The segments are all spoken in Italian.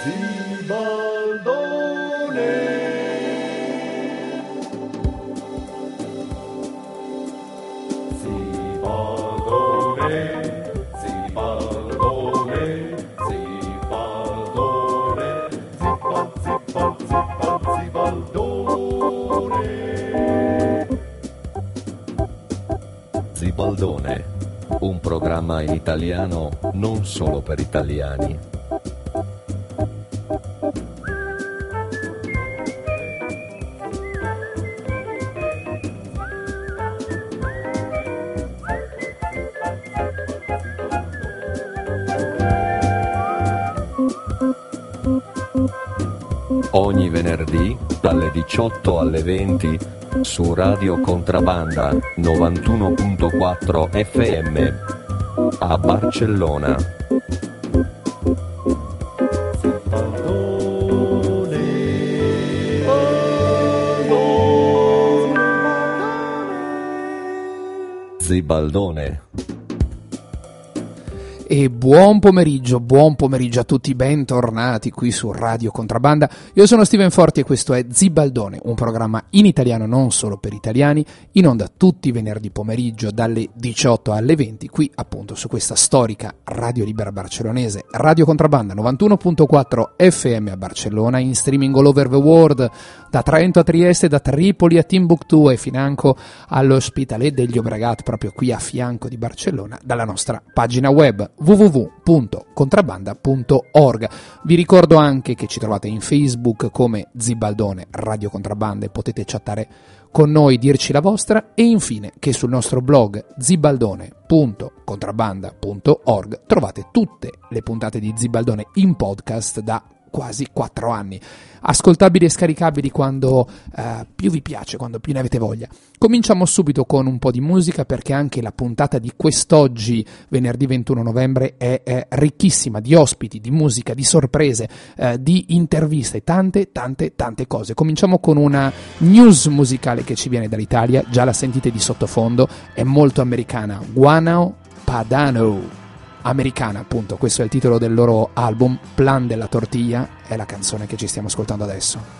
Zibaldone, un programma in italiano non solo per italiani. Ogni venerdì dalle 18 alle 20 su Radio Contrabanda 91.4 FM a Barcellona. Zibaldone. E buon pomeriggio a tutti, bentornati qui su Radio Contrabanda. Io sono Steven Forti e questo è Zibaldone, un programma in italiano non solo per italiani, in onda tutti i venerdì pomeriggio dalle 18 alle 20, qui appunto su questa storica radio libera barcellonese, Radio Contrabanda 91.4 FM a Barcellona, in streaming all over the world, da Trento a Trieste, da Tripoli a Timbuktu e financo all'Hospitalet degli Llobregat, proprio qui a fianco di Barcellona, dalla nostra pagina web www.contrabanda.org. Vi ricordo anche che ci trovate in Facebook come Zibaldone Radio Contrabanda e potete chattare con noi, dirci la vostra, e infine che sul nostro blog zibaldone.contrabanda.org trovate tutte le puntate di Zibaldone in podcast da quasi 4 anni, ascoltabili e scaricabili quando più vi piace, quando più ne avete voglia. Cominciamo subito con un po' di musica, perché anche la puntata di quest'oggi, venerdì 21 novembre, è ricchissima di ospiti, di musica, di sorprese, di interviste, tante cose. Cominciamo con una news musicale che ci viene dall'Italia, già la sentite di sottofondo, è molto americana, Guano Padano. Americana, appunto, questo è il titolo del loro album, Plan della Tortilla è la canzone che ci stiamo ascoltando adesso.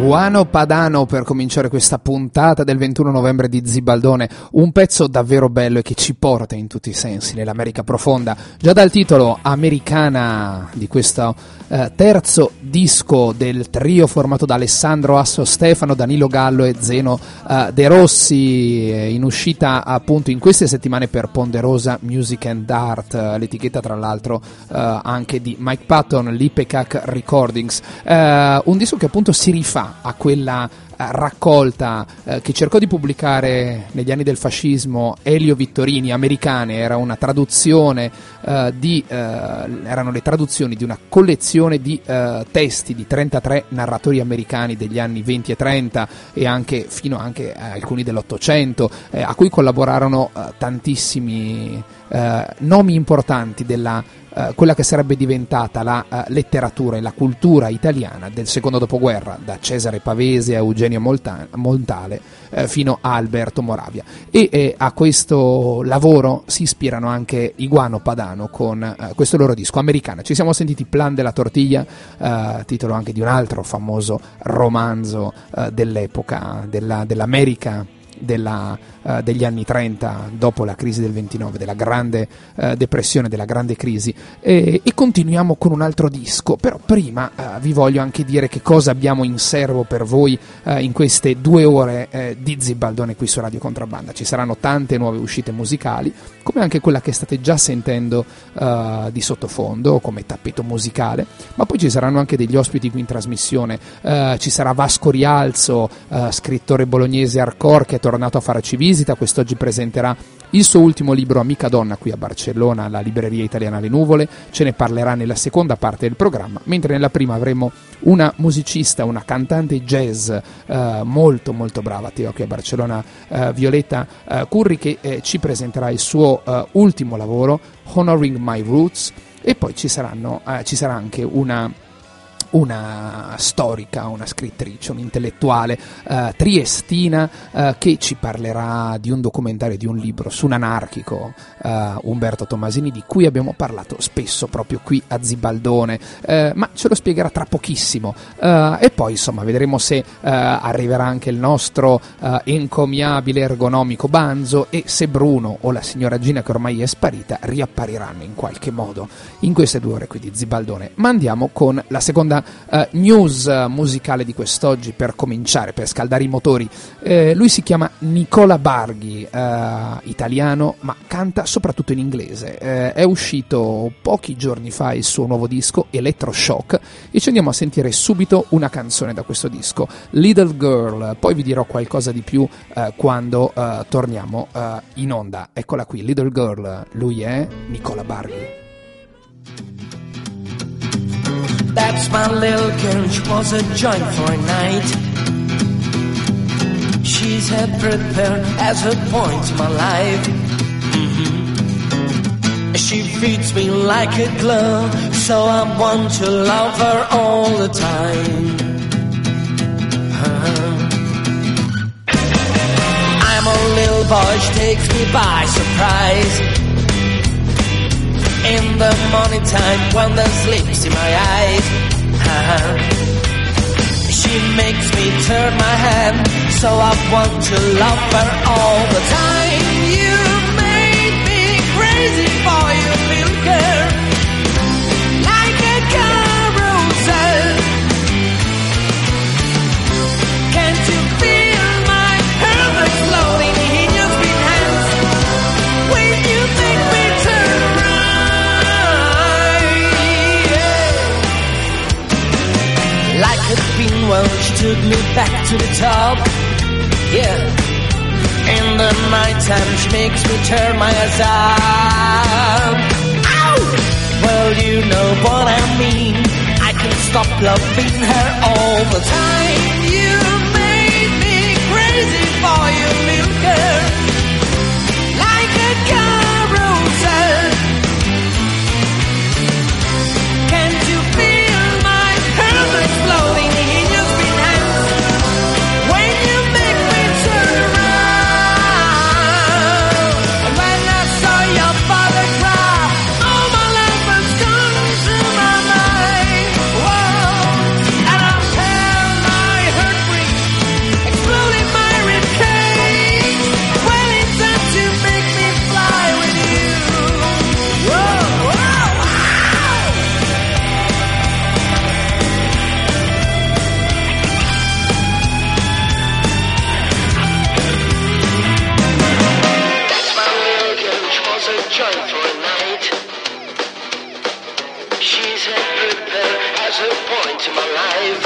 Guano Padano per cominciare questa puntata del 21 novembre di Zibaldone, un pezzo davvero bello e che ci porta in tutti i sensi nell'America profonda, già dal titolo Americana di questo terzo disco del trio formato da Alessandro Asso Stefano, Danilo Gallo e Zeno De Rossi, in uscita appunto in queste settimane per Ponderosa Music and Art, l'etichetta tra l'altro anche di Mike Patton, l'Ipecac Recordings, un disco che appunto si rifà a quella raccolta che cercò di pubblicare negli anni del fascismo Elio Vittorini, Americane. Era una traduzione erano le traduzioni di una collezione di testi di 33 narratori americani degli anni 20 e 30 e anche fino anche a alcuni dell'Ottocento, a cui collaborarono tantissimi nomi importanti della quella che sarebbe diventata la letteratura e la cultura italiana del secondo dopoguerra, da Cesare Pavese a Eugenio Montale fino a Alberto Moravia, e a questo lavoro si ispirano anche i Guano Padano con questo loro disco Americana. Ci siamo sentiti Plan de la Tortilla, titolo anche di un altro famoso romanzo dell'epoca dell'America degli anni 30, dopo la crisi del 29, della grande depressione, della grande crisi, e continuiamo con un altro disco. Però prima vi voglio anche dire che cosa abbiamo in serbo per voi in queste 2 ore di Zibaldone qui su Radio Contrabbanda. Ci saranno tante nuove uscite musicali, come anche quella che state già sentendo di sottofondo come tappeto musicale, ma poi ci saranno anche degli ospiti qui in trasmissione. Ci sarà Vasco Rialzo, scrittore bolognese hardcore, che è tornato a farci visita. Quest'oggi presenterà il suo ultimo libro Amica Donna qui a Barcellona, alla libreria italiana Le Nuvole. Ce ne parlerà nella seconda parte del programma, mentre nella prima avremo una musicista, una cantante jazz molto molto brava qui a Barcellona, Violetta Curri, che ci presenterà il suo ultimo lavoro, Honoring My Roots. E poi ci sarà anche una storica, una scrittrice, un'intellettuale triestina che ci parlerà di un documentario, di un libro su un anarchico, Umberto Tomasini, di cui abbiamo parlato spesso proprio qui a Zibaldone, ma ce lo spiegherà tra pochissimo. E poi insomma vedremo se arriverà anche il nostro encomiabile ergonomico Banzo, e se Bruno o la signora Gina, che ormai è sparita, riappariranno in qualche modo in queste 2 ore qui di Zibaldone. Ma andiamo con la seconda news musicale di quest'oggi per cominciare, per scaldare i motori. Lui si chiama Nicola Barghi, italiano, ma canta soprattutto in inglese. È uscito pochi giorni fa il suo nuovo disco Electroshock, e ci andiamo a sentire subito una canzone da questo disco, Little Girl. Poi vi dirò qualcosa di più quando torniamo in onda. Eccola qui, Little Girl. Lui è Nicola Barghi. That's my little girl, she was a joy for a night. She's had prepared as a point in my life. She feeds me like a glove, so I want to love her all the time. I'm a little boy, she takes me by surprise. In the morning time when there's sleeps in my eyes, she makes me turn my head, so I want to love her all the time. You made me crazy for you, little girl, like a carousel. Can't you feel my heart exploding in your sweet hands when you make me turn around? Like a pinwheel, she took me back to the top. Yeah. In the nighttime, she makes me turn my eyes up. Ow! Well, you know what I mean. I can't stop loving her all the time. You made me crazy for you, little girl, like a carousel. Can't you feel my heart exploding in your sweet hands when you make me turn around? And when I saw your father cry, all my life has gone through my mind. Whoa, and I held my heart turning point in my life.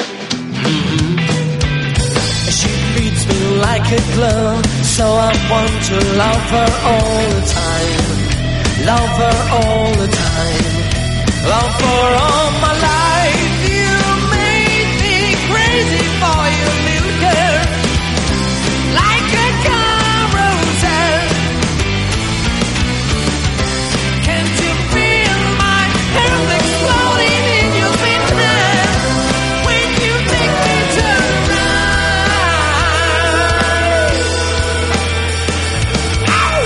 She beats me like a glove, so I want to love her all the time. Love her all the time. Love her all my life. You made me crazy for you, little girl. Like a carousel. Can't you feel my heart exploding in your sweet hand when you make me turn around? Ow!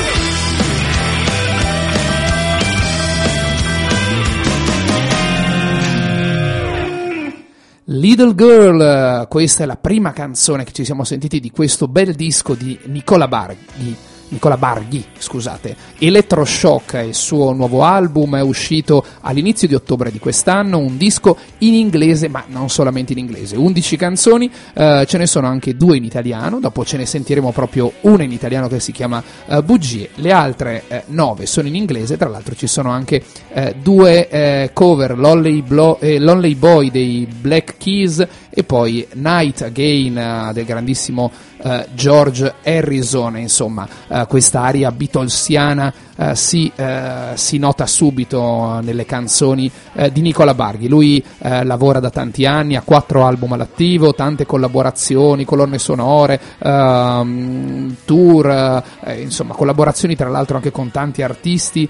Little Girl, questa è la prima canzone che ci siamo sentiti di questo bel disco di Nicola Barghi, scusate. Electroshock è il suo nuovo album, è uscito all'inizio di ottobre di quest'anno, un disco in inglese, ma non solamente in inglese, 11 canzoni, ce ne sono anche 2 in italiano, dopo ce ne sentiremo proprio una in italiano che si chiama Bugie, le altre 9 sono in inglese, tra l'altro ci sono anche 2 cover, Lonely Boy dei Black Keys e poi Night Again del grandissimo George Harrison. Insomma, quest'aria beatlesiana si nota subito nelle canzoni di Nicola Barghi. Lui lavora da tanti anni, ha 4 album all'attivo, tante collaborazioni, colonne sonore, tour, insomma collaborazioni tra l'altro anche con tanti artisti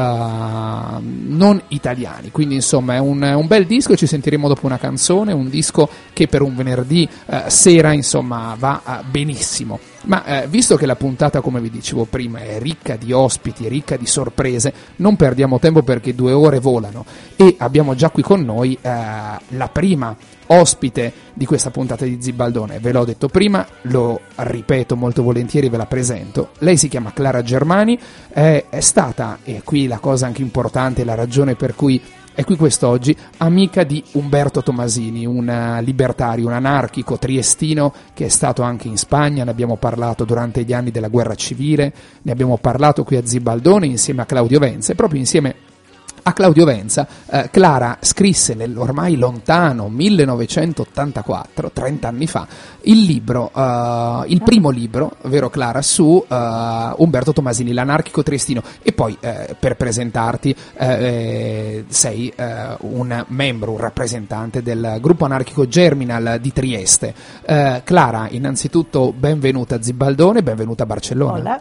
non italiani, quindi insomma è un bel disco, ci sentiremo dopo una canzone, un disco che per un venerdì sera insomma va benissimo. Ma visto che la puntata, come vi dicevo prima, è ricca di ospiti, è ricca di sorprese, non perdiamo tempo perché 2 ore volano e abbiamo già qui con noi la prima ospite di questa puntata di Zibaldone. Ve l'ho detto prima, lo ripeto molto volentieri, ve la presento. Lei si chiama Clara Germani, è stata, e qui la cosa anche importante, la ragione per cui è qui quest'oggi, amica di Umberto Tomasini, un libertario, un anarchico triestino che è stato anche in Spagna, ne abbiamo parlato durante gli anni della guerra civile, ne abbiamo parlato qui a Zibaldone insieme a Claudio Venza, e proprio insieme a Claudio Venza Clara scrisse nell'ormai lontano 1984, 30 anni fa, il libro, il primo libro, vero Clara, su Umberto Tomasini, l'anarchico triestino. E poi per presentarti sei un membro, un rappresentante del gruppo anarchico Germinal di Trieste. Clara, innanzitutto benvenuta a Zibaldone, benvenuta a Barcellona. Hola.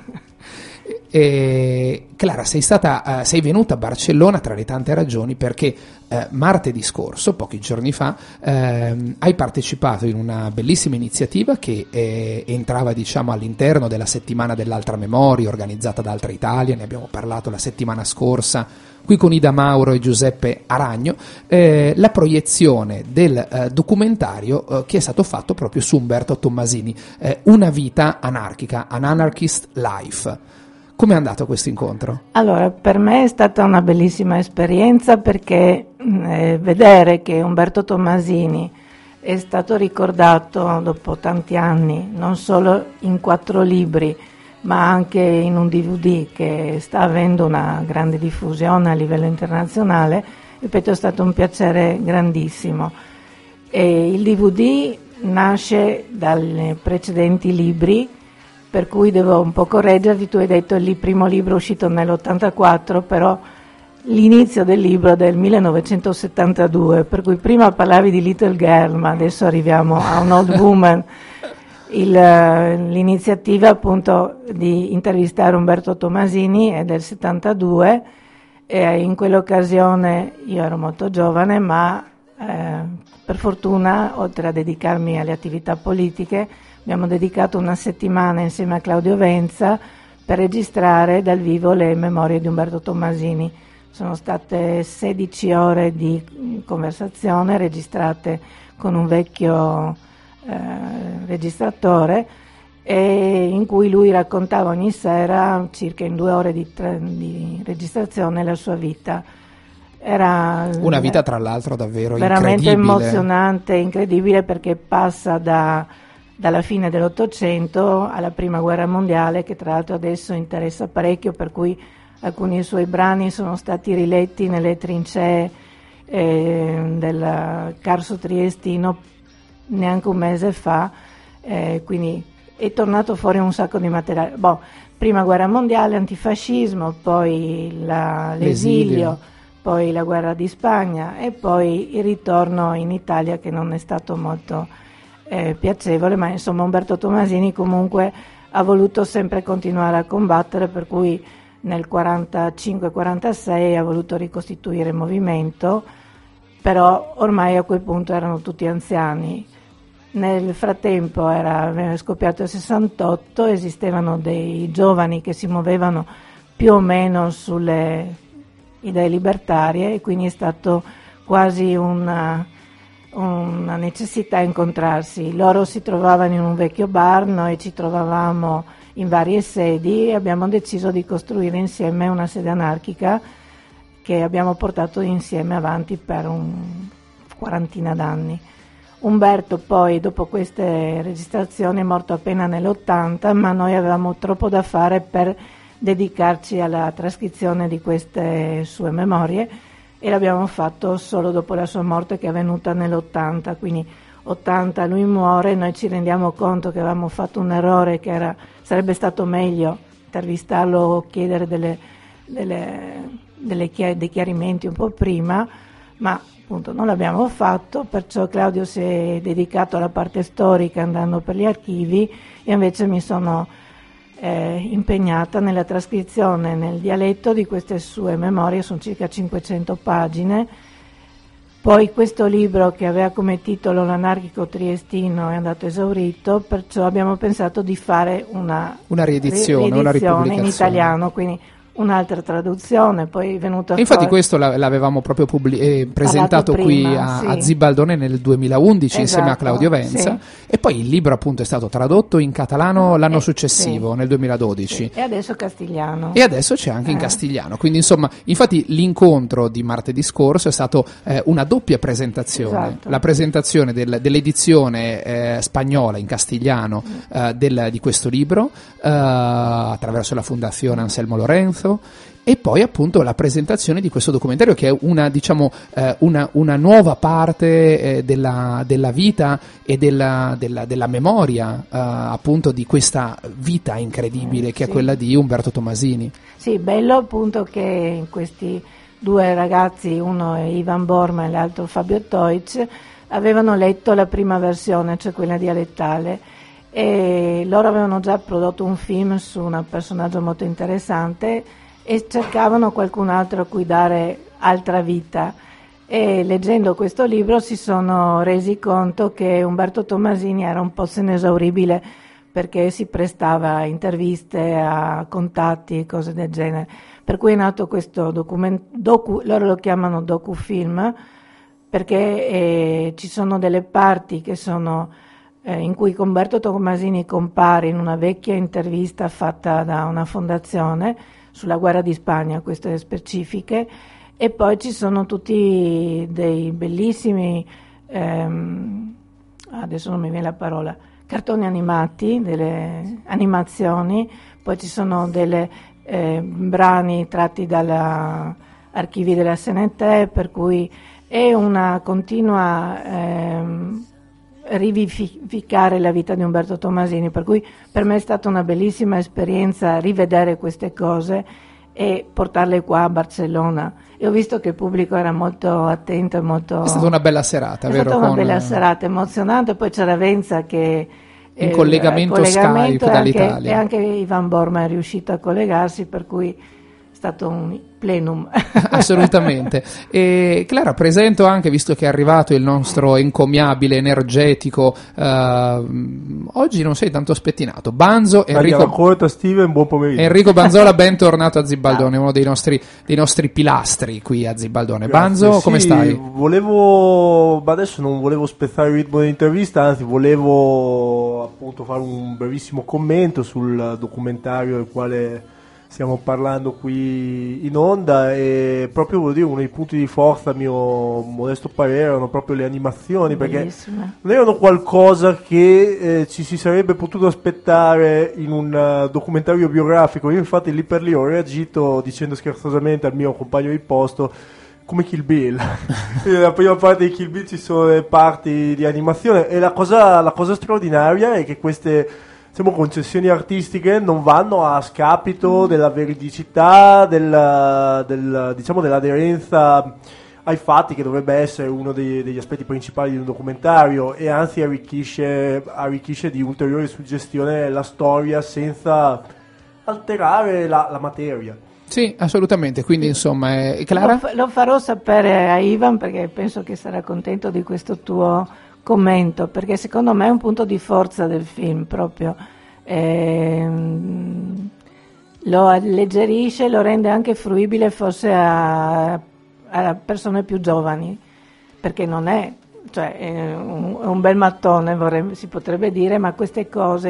Clara, sei venuta a Barcellona tra le tante ragioni perché martedì scorso, pochi giorni fa, hai partecipato in una bellissima iniziativa che entrava, diciamo, all'interno della settimana dell'Altra Memoria organizzata da Altra Italia. Ne abbiamo parlato la settimana scorsa qui con Ida Mauro e Giuseppe Aragno, la proiezione del documentario che è stato fatto proprio su Umberto Tomasini, Una vita anarchica, An Anarchist Life. Come è andato questo incontro? Allora, per me è stata una bellissima esperienza perché vedere che Umberto Tomasini è stato ricordato dopo tanti anni, non solo in 4 libri, ma anche in un DVD che sta avendo una grande diffusione a livello internazionale, ripeto, è stato un piacere grandissimo. E il DVD nasce dai precedenti libri, per cui devo un po' correggerti, tu hai detto il primo libro uscito nell'84, però l'inizio del libro è del 1972, per cui prima parlavi di Little Girl, ma adesso arriviamo a un Old Woman. L'iniziativa appunto di intervistare Umberto Tomasini è del 72 e in quell'occasione io ero molto giovane, ma per fortuna, oltre a dedicarmi alle attività politiche, abbiamo dedicato una settimana insieme a Claudio Venza per registrare dal vivo le memorie di Umberto Tomasini. Sono state 16 ore di conversazione registrate con un vecchio registratore, e in cui lui raccontava ogni sera, circa in 2 ore di registrazione, la sua vita. Era una vita tra l'altro davvero veramente incredibile, emozionante, incredibile, perché passa dalla fine dell'800 alla prima guerra mondiale, che tra l'altro adesso interessa parecchio, per cui alcuni suoi brani sono stati riletti nelle trincee del Carso triestino neanche un mese fa, quindi è tornato fuori un sacco di materiale. Prima guerra mondiale, antifascismo, poi l'esilio, poi la guerra di Spagna e poi il ritorno in Italia, che non è stato molto piacevole, ma insomma Umberto Tomasini comunque ha voluto sempre continuare a combattere, per cui nel 45-46 ha voluto ricostituire il movimento, però ormai a quel punto erano tutti anziani. Nel frattempo era scoppiato il 68, esistevano dei giovani che si muovevano più o meno sulle idee libertarie e quindi è stato quasi una necessità incontrarsi. Loro si trovavano in un vecchio bar, noi ci trovavamo in varie sedi e abbiamo deciso di costruire insieme una sede anarchica che abbiamo portato insieme avanti per un quarantina d'anni. Umberto poi, dopo queste registrazioni, è morto appena nell'80, ma noi avevamo troppo da fare per dedicarci alla trascrizione di queste sue memorie e l'abbiamo fatto solo dopo la sua morte, che è avvenuta nell'80, quindi 80 lui muore, noi ci rendiamo conto che avevamo fatto un errore, che sarebbe stato meglio intervistarlo o chiedere dei chiarimenti un po' prima, ma appunto non l'abbiamo fatto, perciò Claudio si è dedicato alla parte storica andando per gli archivi e invece mi sono impegnata nella trascrizione nel dialetto di queste sue memorie, sono circa 500 pagine. Poi questo libro, che aveva come titolo L'anarchico triestino, è andato esaurito, perciò abbiamo pensato di fare una riedizione, una ripubblicazione in italiano, quindi un'altra traduzione, poi è venuta e infatti fuori. Questo l'avevamo proprio presentato qui a Zibaldone nel 2011 insieme a Claudio Venza, e poi il libro appunto è stato tradotto in catalano l'anno successivo, nel 2012, e adesso castigliano, e adesso c'è anche in castigliano, quindi insomma, infatti l'incontro di martedì scorso è stato una doppia presentazione, la presentazione dell'edizione spagnola in castigliano di questo libro attraverso la Fondazione Anselmo Lorenzo, e poi appunto la presentazione di questo documentario, che è una nuova parte della vita e della memoria appunto di questa vita incredibile che è quella di Umberto Tomasini. Sì, bello appunto che questi due ragazzi, uno è Ivan Borma e l'altro Fabio Teutsch, avevano letto la prima versione, cioè quella dialettale, e loro avevano già prodotto un film su un personaggio molto interessante e cercavano qualcun altro a cui dare altra vita, e leggendo questo libro si sono resi conto che Umberto Tomasini era un po' inesauribile, perché si prestava a interviste, a contatti, cose del genere, per cui è nato questo loro lo chiamano docufilm, perché ci sono delle parti che sono in cui Umberto Tomasini compare in una vecchia intervista fatta da una fondazione sulla guerra di Spagna, queste specifiche, e poi ci sono tutti dei bellissimi, adesso non mi viene la parola, cartoni animati, delle animazioni, poi ci sono delle brani tratti dagli archivi della SNT, per cui è una continua rivivificare la vita di Umberto Tomasini, per cui per me è stata una bellissima esperienza rivedere queste cose e portarle qua a Barcellona, e ho visto che il pubblico era molto attento e molto... È stata una bella serata, vero? È stata una bella serata, emozionante, poi c'era Venza che in collegamento Skype dall'Italia, e anche Ivan Borma è riuscito a collegarsi, per cui è stato un plenum. Assolutamente. E Clara, presento anche, visto che è arrivato il nostro encomiabile, energetico, oggi non sei tanto spettinato, Banzo Steven, buon pomeriggio. Enrico Banzola, bentornato a Zibaldone, uno dei nostri pilastri qui a Zibaldone. Banzo, sì, come stai? Ma adesso non volevo spezzare il ritmo dell'intervista, anzi volevo appunto fare un brevissimo commento sul documentario del quale stiamo parlando qui in onda, e proprio volevo dire, uno dei punti di forza, a mio modesto parere, erano proprio le animazioni, perché non erano qualcosa che ci si sarebbe potuto aspettare in un documentario biografico. Io infatti lì per lì ho reagito dicendo scherzosamente al mio compagno di posto come Kill Bill. Nella prima parte di Kill Bill ci sono le parti di animazione, e la cosa straordinaria è che queste, diciamo, concessioni artistiche non vanno a scapito della veridicità, diciamo, dell'aderenza ai fatti, che dovrebbe essere uno degli aspetti principali di un documentario, e anzi arricchisce di ulteriore suggestione la storia senza alterare la materia. Sì, assolutamente, quindi insomma, Clara? Lo farò sapere a Ivan, perché penso che sarà contento di questo tuo commento, perché secondo me è un punto di forza del film proprio. Lo alleggerisce, lo rende anche fruibile forse a persone più giovani, perché non è, cioè, è un bel mattone, si potrebbe dire, ma queste cose,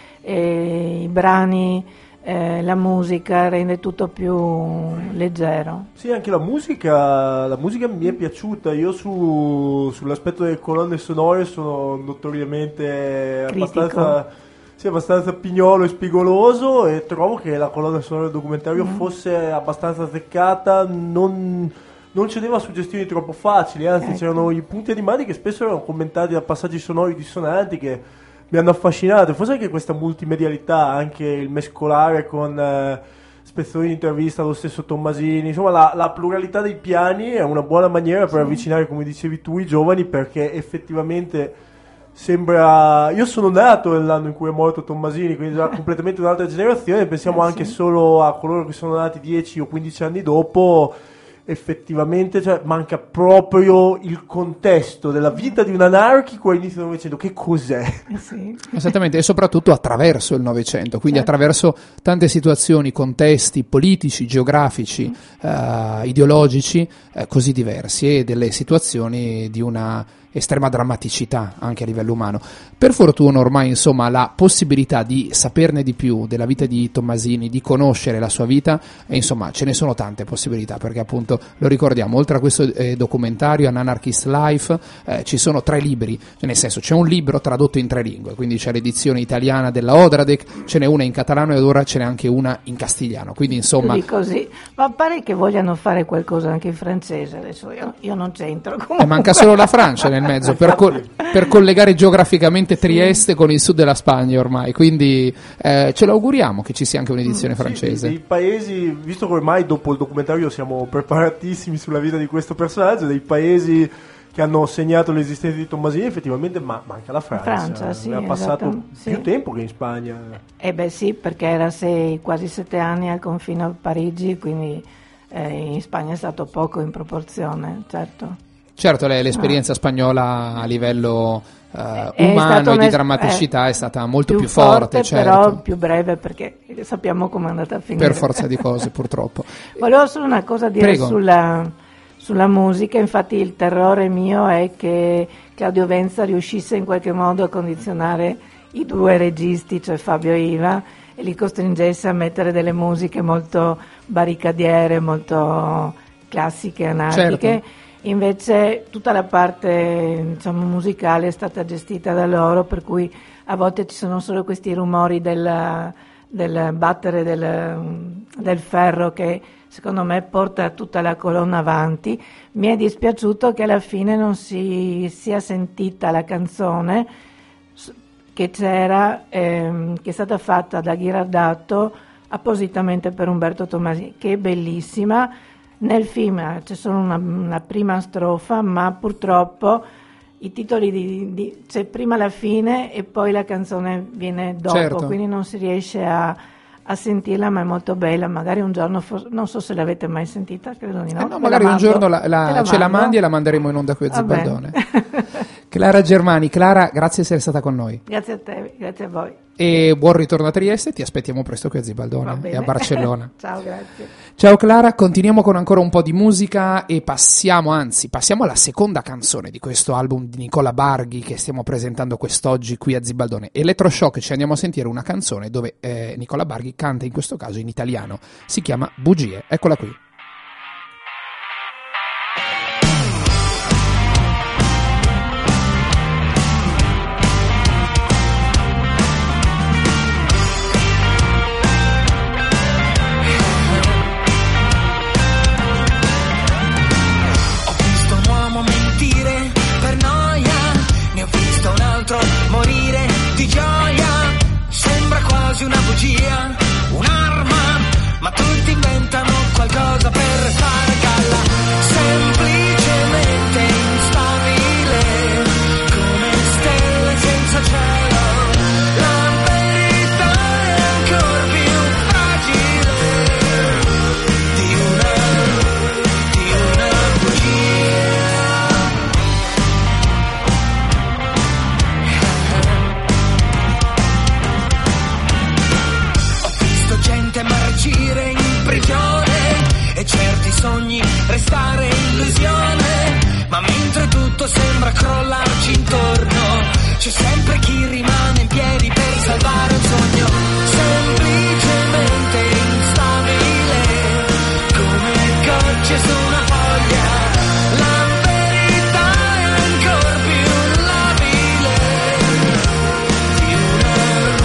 i brani, la musica rende tutto più leggero. Sì, anche la musica mi è piaciuta. Io sull'aspetto delle colonne sonore sono notoriamente abbastanza pignolo e spigoloso, e trovo che la colonna sonora del documentario fosse abbastanza azzeccata, non cedeva a suggestioni troppo facili, anzi c'erano i punti animati che spesso erano commentati da passaggi sonori dissonanti che mi hanno affascinato. Forse anche questa multimedialità, anche il mescolare con spezzoni di intervista allo stesso Tommasini, insomma la pluralità dei piani è una buona maniera per avvicinare, come dicevi tu, i giovani, perché effettivamente sembra, io sono nato nell'anno in cui è morto Tommasini, quindi già completamente un'altra generazione, pensiamo anche solo a coloro che sono nati 10 o 15 anni dopo. Effettivamente, cioè, manca proprio il contesto della vita di un anarchico all'inizio del Novecento. Che cos'è? Sì. Esattamente, e soprattutto attraverso il Novecento, quindi attraverso tante situazioni, contesti politici, geografici, ideologici così diversi, e delle situazioni di una estrema drammaticità anche a livello umano. Per fortuna ormai, insomma, la possibilità di saperne di più della vita di Tommasini, di conoscere la sua vita, e insomma ce ne sono tante possibilità, perché appunto lo ricordiamo, oltre a questo documentario An Anarchist Life ci sono 3 libri, cioè, nel senso, c'è un libro tradotto in 3 lingue, quindi c'è l'edizione italiana della Odradek, ce n'è una in catalano, ed ora ce n'è anche una in castigliano, quindi insomma così. Ma pare che vogliano fare qualcosa anche in francese, adesso io non c'entro comunque. Manca solo la Francia nel mezzo per collegare geograficamente Trieste con il sud della Spagna ormai, quindi ce l'auguriamo che ci sia anche un'edizione francese. Dei paesi, visto che ormai dopo il documentario siamo preparatissimi sulla vita di questo personaggio, dei paesi che hanno segnato l'esistenza di Tommasini, effettivamente manca la Francia. Sì, ha passato più tempo che in Spagna. Sì, perché era quasi 7 anni al confine a Parigi, quindi in Spagna è stato poco in proporzione, certo. Certo, l'esperienza spagnola a livello umano e di drammaticità è stata molto più forte, certo. Però più breve, perché sappiamo come è andata a finire. Per forza di cose, purtroppo. Volevo solo una cosa dire sulla musica. Infatti il terrore mio è che Claudio Venza riuscisse in qualche modo a condizionare i 2 registi, cioè Fabio e Iva, e li costringesse a mettere delle musiche molto barricadiere, molto classiche, anarchiche. Certo. Invece tutta la parte, diciamo, musicale è stata gestita da loro, per cui a volte ci sono solo questi rumori del battere del ferro, che secondo me porta tutta la colonna avanti. Mi è dispiaciuto che alla fine non si sia sentita la canzone che c'era, che è stata fatta da Ghirardato appositamente per Umberto Tommasini, che è bellissima. Nel film c'è solo una prima strofa, ma purtroppo i titoli c'è prima la fine e poi la canzone viene dopo, certo. Quindi non si riesce a sentirla, ma è molto bella. Magari un giorno, non so se l'avete mai sentita, credo di no. No, magari un giorno ce la mandi e la manderemo in onda qui a Zibaldone. Clara Germani, Clara, grazie di essere stata con noi. Grazie a te, grazie a voi. E buon ritorno a Trieste, ti aspettiamo presto qui a Zibaldone e a Barcellona. Ciao, grazie. Ciao Clara, continuiamo con ancora un po' di musica e passiamo alla seconda canzone di questo album di Nicola Barghi che stiamo presentando quest'oggi qui a Zibaldone. Elettroshock, ci andiamo a sentire una canzone dove Nicola Barghi canta in questo caso in italiano, si chiama Bugie, eccola qui. quasi una bugia, un'arma, ma tutti inventano qualcosa per fare galla. Semplicemente instabile, come stelle senza cielo. La verità è ancora più fragile di una bugia. Ho visto gente marcire in prigione e certi sogni restare illusione, ma mentre tutto sembra crollarci intorno, c'è sempre chi rimane in piedi per salvare un sogno. Semplicemente instabile, come gocce su una foglia. La verità è ancora più labile di una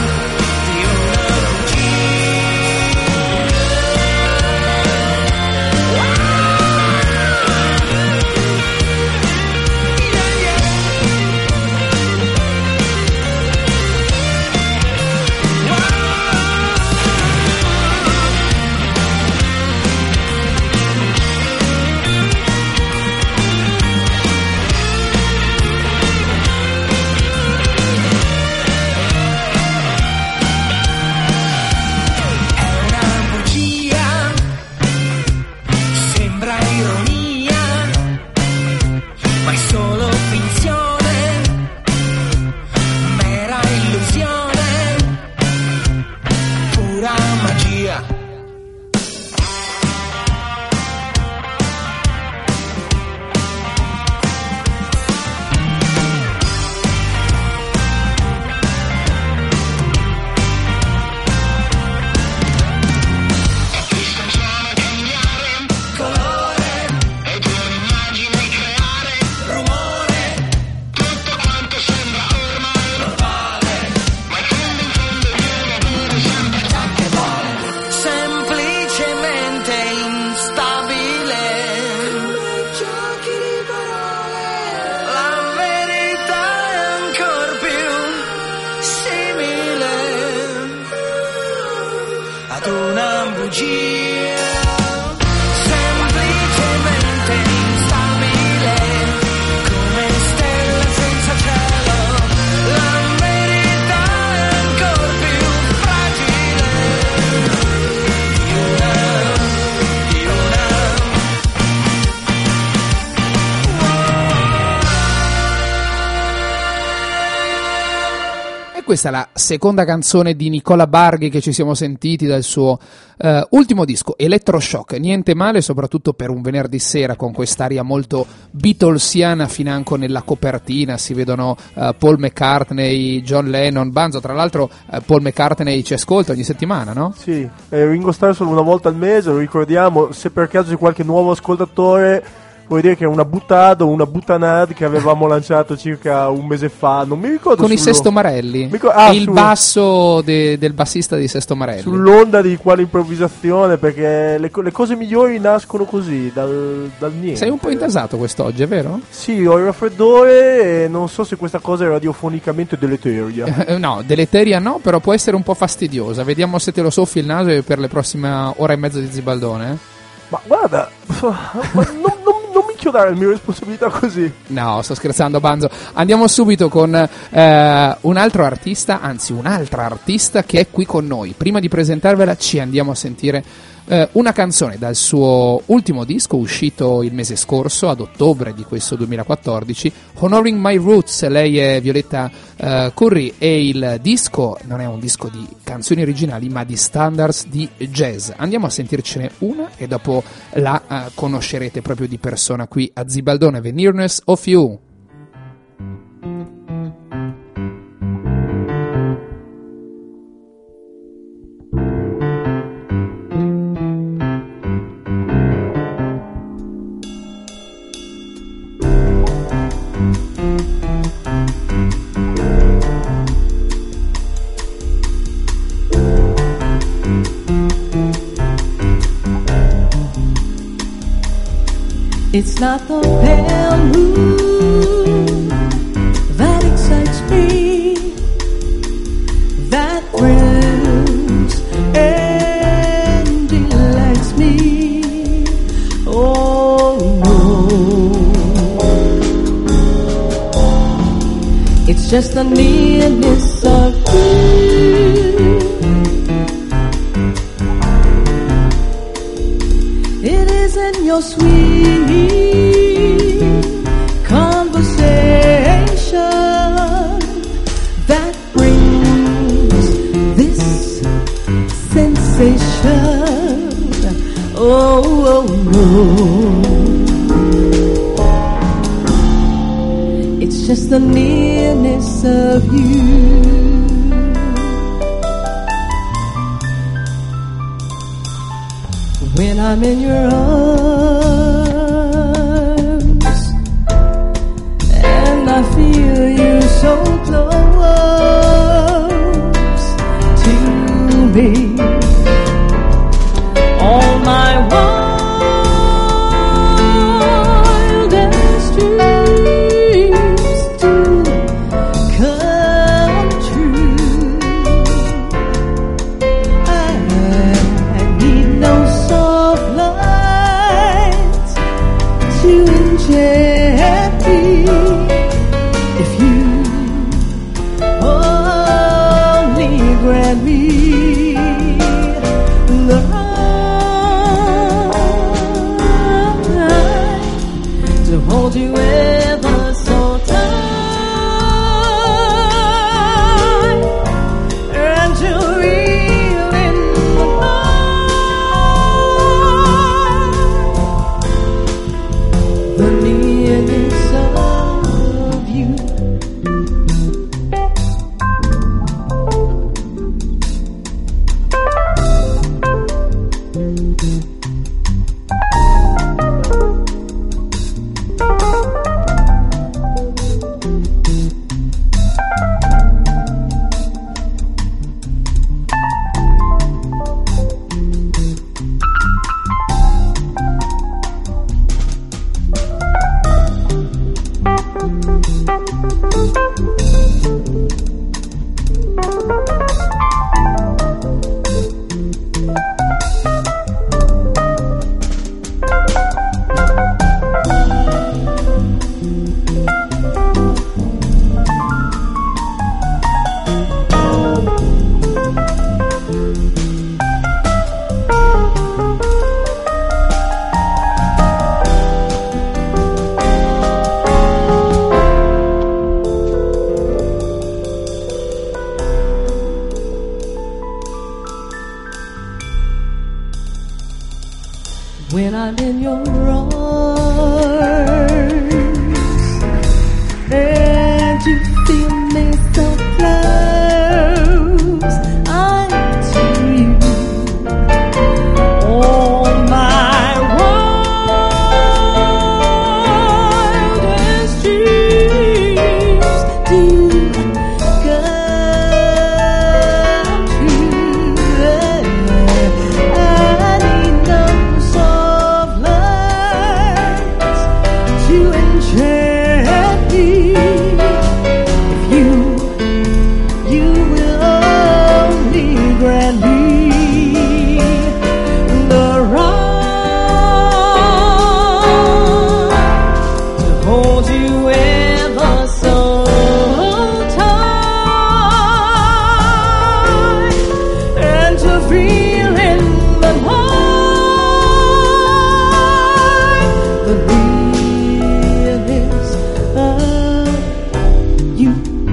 Questa è la seconda canzone di Nicola Barghi che ci siamo sentiti dal suo ultimo disco, Electroshock. Niente male, soprattutto per un venerdì sera con quest'aria molto beatlesiana financo nella copertina. Si vedono Paul McCartney, John Lennon, Banzo. Tra l'altro Paul McCartney ci ascolta ogni settimana, no? Sì, Ringo Starr solo una volta al mese, lo ricordiamo. Se per caso c'è qualche nuovo ascoltatore, vuol dire che è una buttanad che avevamo lanciato circa un mese fa, non mi ricordo. Con i Sesto Marelli, il basso del bassista di Sesto Marelli. Sull'onda di quale improvvisazione, perché le cose migliori nascono così, dal niente. Sei un po' intasato quest'oggi, è vero? Sì, ho il raffreddore e non so se questa cosa è radiofonicamente deleteria. No, deleteria no, però può essere un po' fastidiosa. Vediamo se te lo soffi il naso per le prossime ora e mezza di Zibaldone. Ma guarda, non mi chiudere la mia responsabilità così. No, sto scherzando, Banzo. Andiamo subito con un altro artista, anzi un'altra artista che è qui con noi. Prima di presentarvela ci andiamo a sentire una canzone dal suo ultimo disco uscito il mese scorso, ad ottobre di questo 2014, Honoring My Roots. Lei è Violetta Curry e il disco non è un disco di canzoni originali ma di standards di jazz. Andiamo a sentircene una e dopo la conoscerete proprio di persona qui a Zibaldone. The Nearness of You. It's not the pale moon that excites me, that thrills It's just the nearness of you. It isn't your sweet conversation that brings this sensation. Oh, oh, oh. It's just the nearness of you. When I'm in your arms and I feel you so close to me, all my wildest dreams do come true. I need no soft lights to enchant me. If you only grant me the right to hold you ever so tight and to reel in the night the nearness of you. When I'm in your arms and you feel me so close, I'm to you. All my wildest dreams do come true. I need no soft lights to enchant me. If you will only grant me the right to hold you ever so tight and to feel in the night the nearness of you,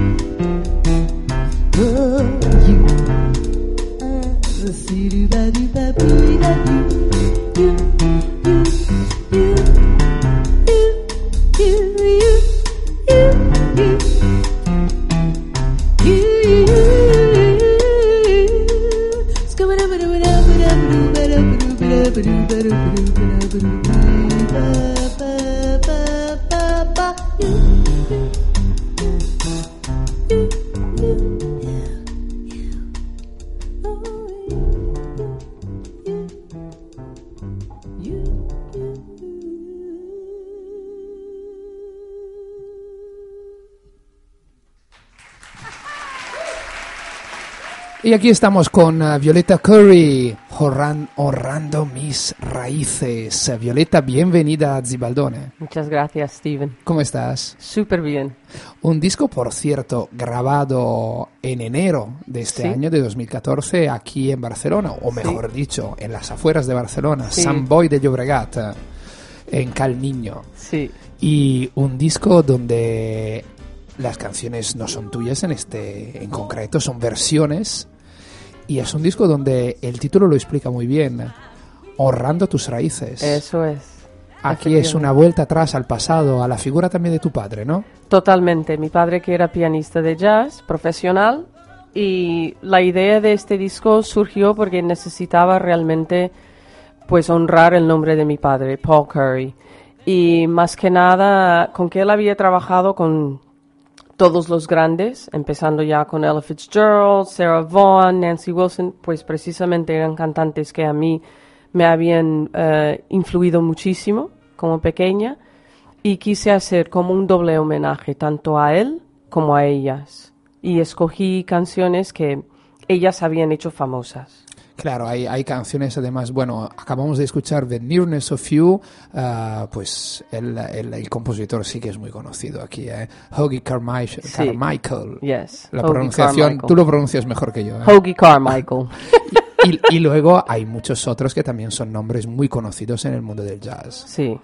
you. See do ba do ba boo da you, Y aquí estamos con Violeta Curry, Honrando mis raíces. Violeta, bienvenida a Zibaldone. Muchas gracias, Steven. ¿Cómo estás? Súper bien. Un disco, por cierto, grabado en enero de este año, de 2014, aquí en Barcelona, o mejor dicho, en las afueras de Barcelona, Sant Boi de Llobregat, en Cal Niño. Sí. Y un disco donde las canciones no son tuyas en concreto, son versiones. Y es un disco donde el título lo explica muy bien, honrando tus raíces. Eso es. Aquí es una vuelta atrás al pasado, a la figura también de tu padre, ¿no? Totalmente. Mi padre, que era pianista de jazz profesional, y la idea de este disco surgió porque necesitaba realmente pues honrar el nombre de mi padre, Paul Curry. Y más que nada, con que él había trabajado con todos los grandes, empezando ya con Ella Fitzgerald, Sarah Vaughan, Nancy Wilson, pues precisamente eran cantantes que a mí me habían influido muchísimo como pequeña, y quise hacer como un doble homenaje tanto a él como a ellas, y escogí canciones que ellas habían hecho famosas. Claro, hay canciones, además, bueno, acabamos de escuchar The Nearness of You, pues el compositor sí que es muy conocido aquí, Hoagy Carmichael. Yes, La Hoagy pronunciación, Carmichael. tú lo pronuncias mejor que yo. Hoagy Carmichael. Y luego hay muchos otros que también son nombres muy conocidos en el mundo del jazz. Sí.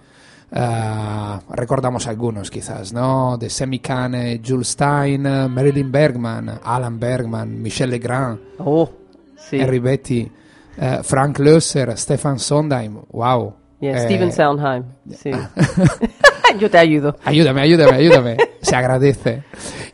Recordamos algunos quizás, ¿no? De Sammy Kahn, Jules Stein, Marilyn Bergman, Alan Bergman, Michel Legrand. Oh. Sí. Henry Betty, Frank Loesser, Stefan Sondheim, wow. Steven Sondheim, sí. Yo te ayudo. Ayúdame, se agradece.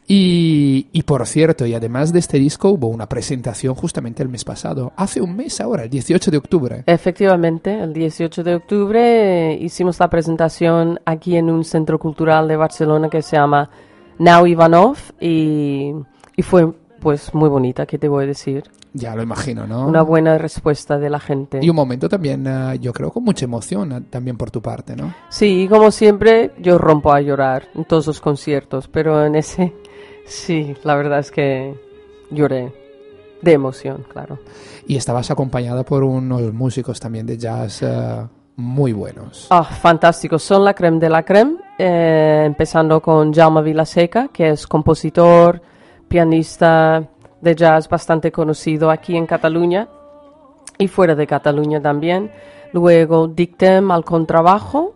Y por cierto, y además de este disco hubo una presentación justamente el mes pasado, hace un mes ahora, el 18 de octubre. Efectivamente, el 18 de octubre hicimos la presentación aquí en un centro cultural de Barcelona que se llama Now Ivanov, y fue pues muy bonita, ¿qué te voy a decir? Ya lo imagino, ¿no? Una buena respuesta de la gente. Y un momento también, yo creo, con mucha emoción también por tu parte, ¿no? Sí, como siempre, yo rompo a llorar en todos los conciertos, pero en ese, sí, la verdad es que lloré de emoción, claro. Y estabas acompañada por unos músicos también de jazz muy buenos. Ah, fantásticos, son la creme de la creme, empezando con Jaume Vilaseca, que es compositor, pianista de jazz bastante conocido aquí en Cataluña y fuera de Cataluña también. Luego Dictem al contrabajo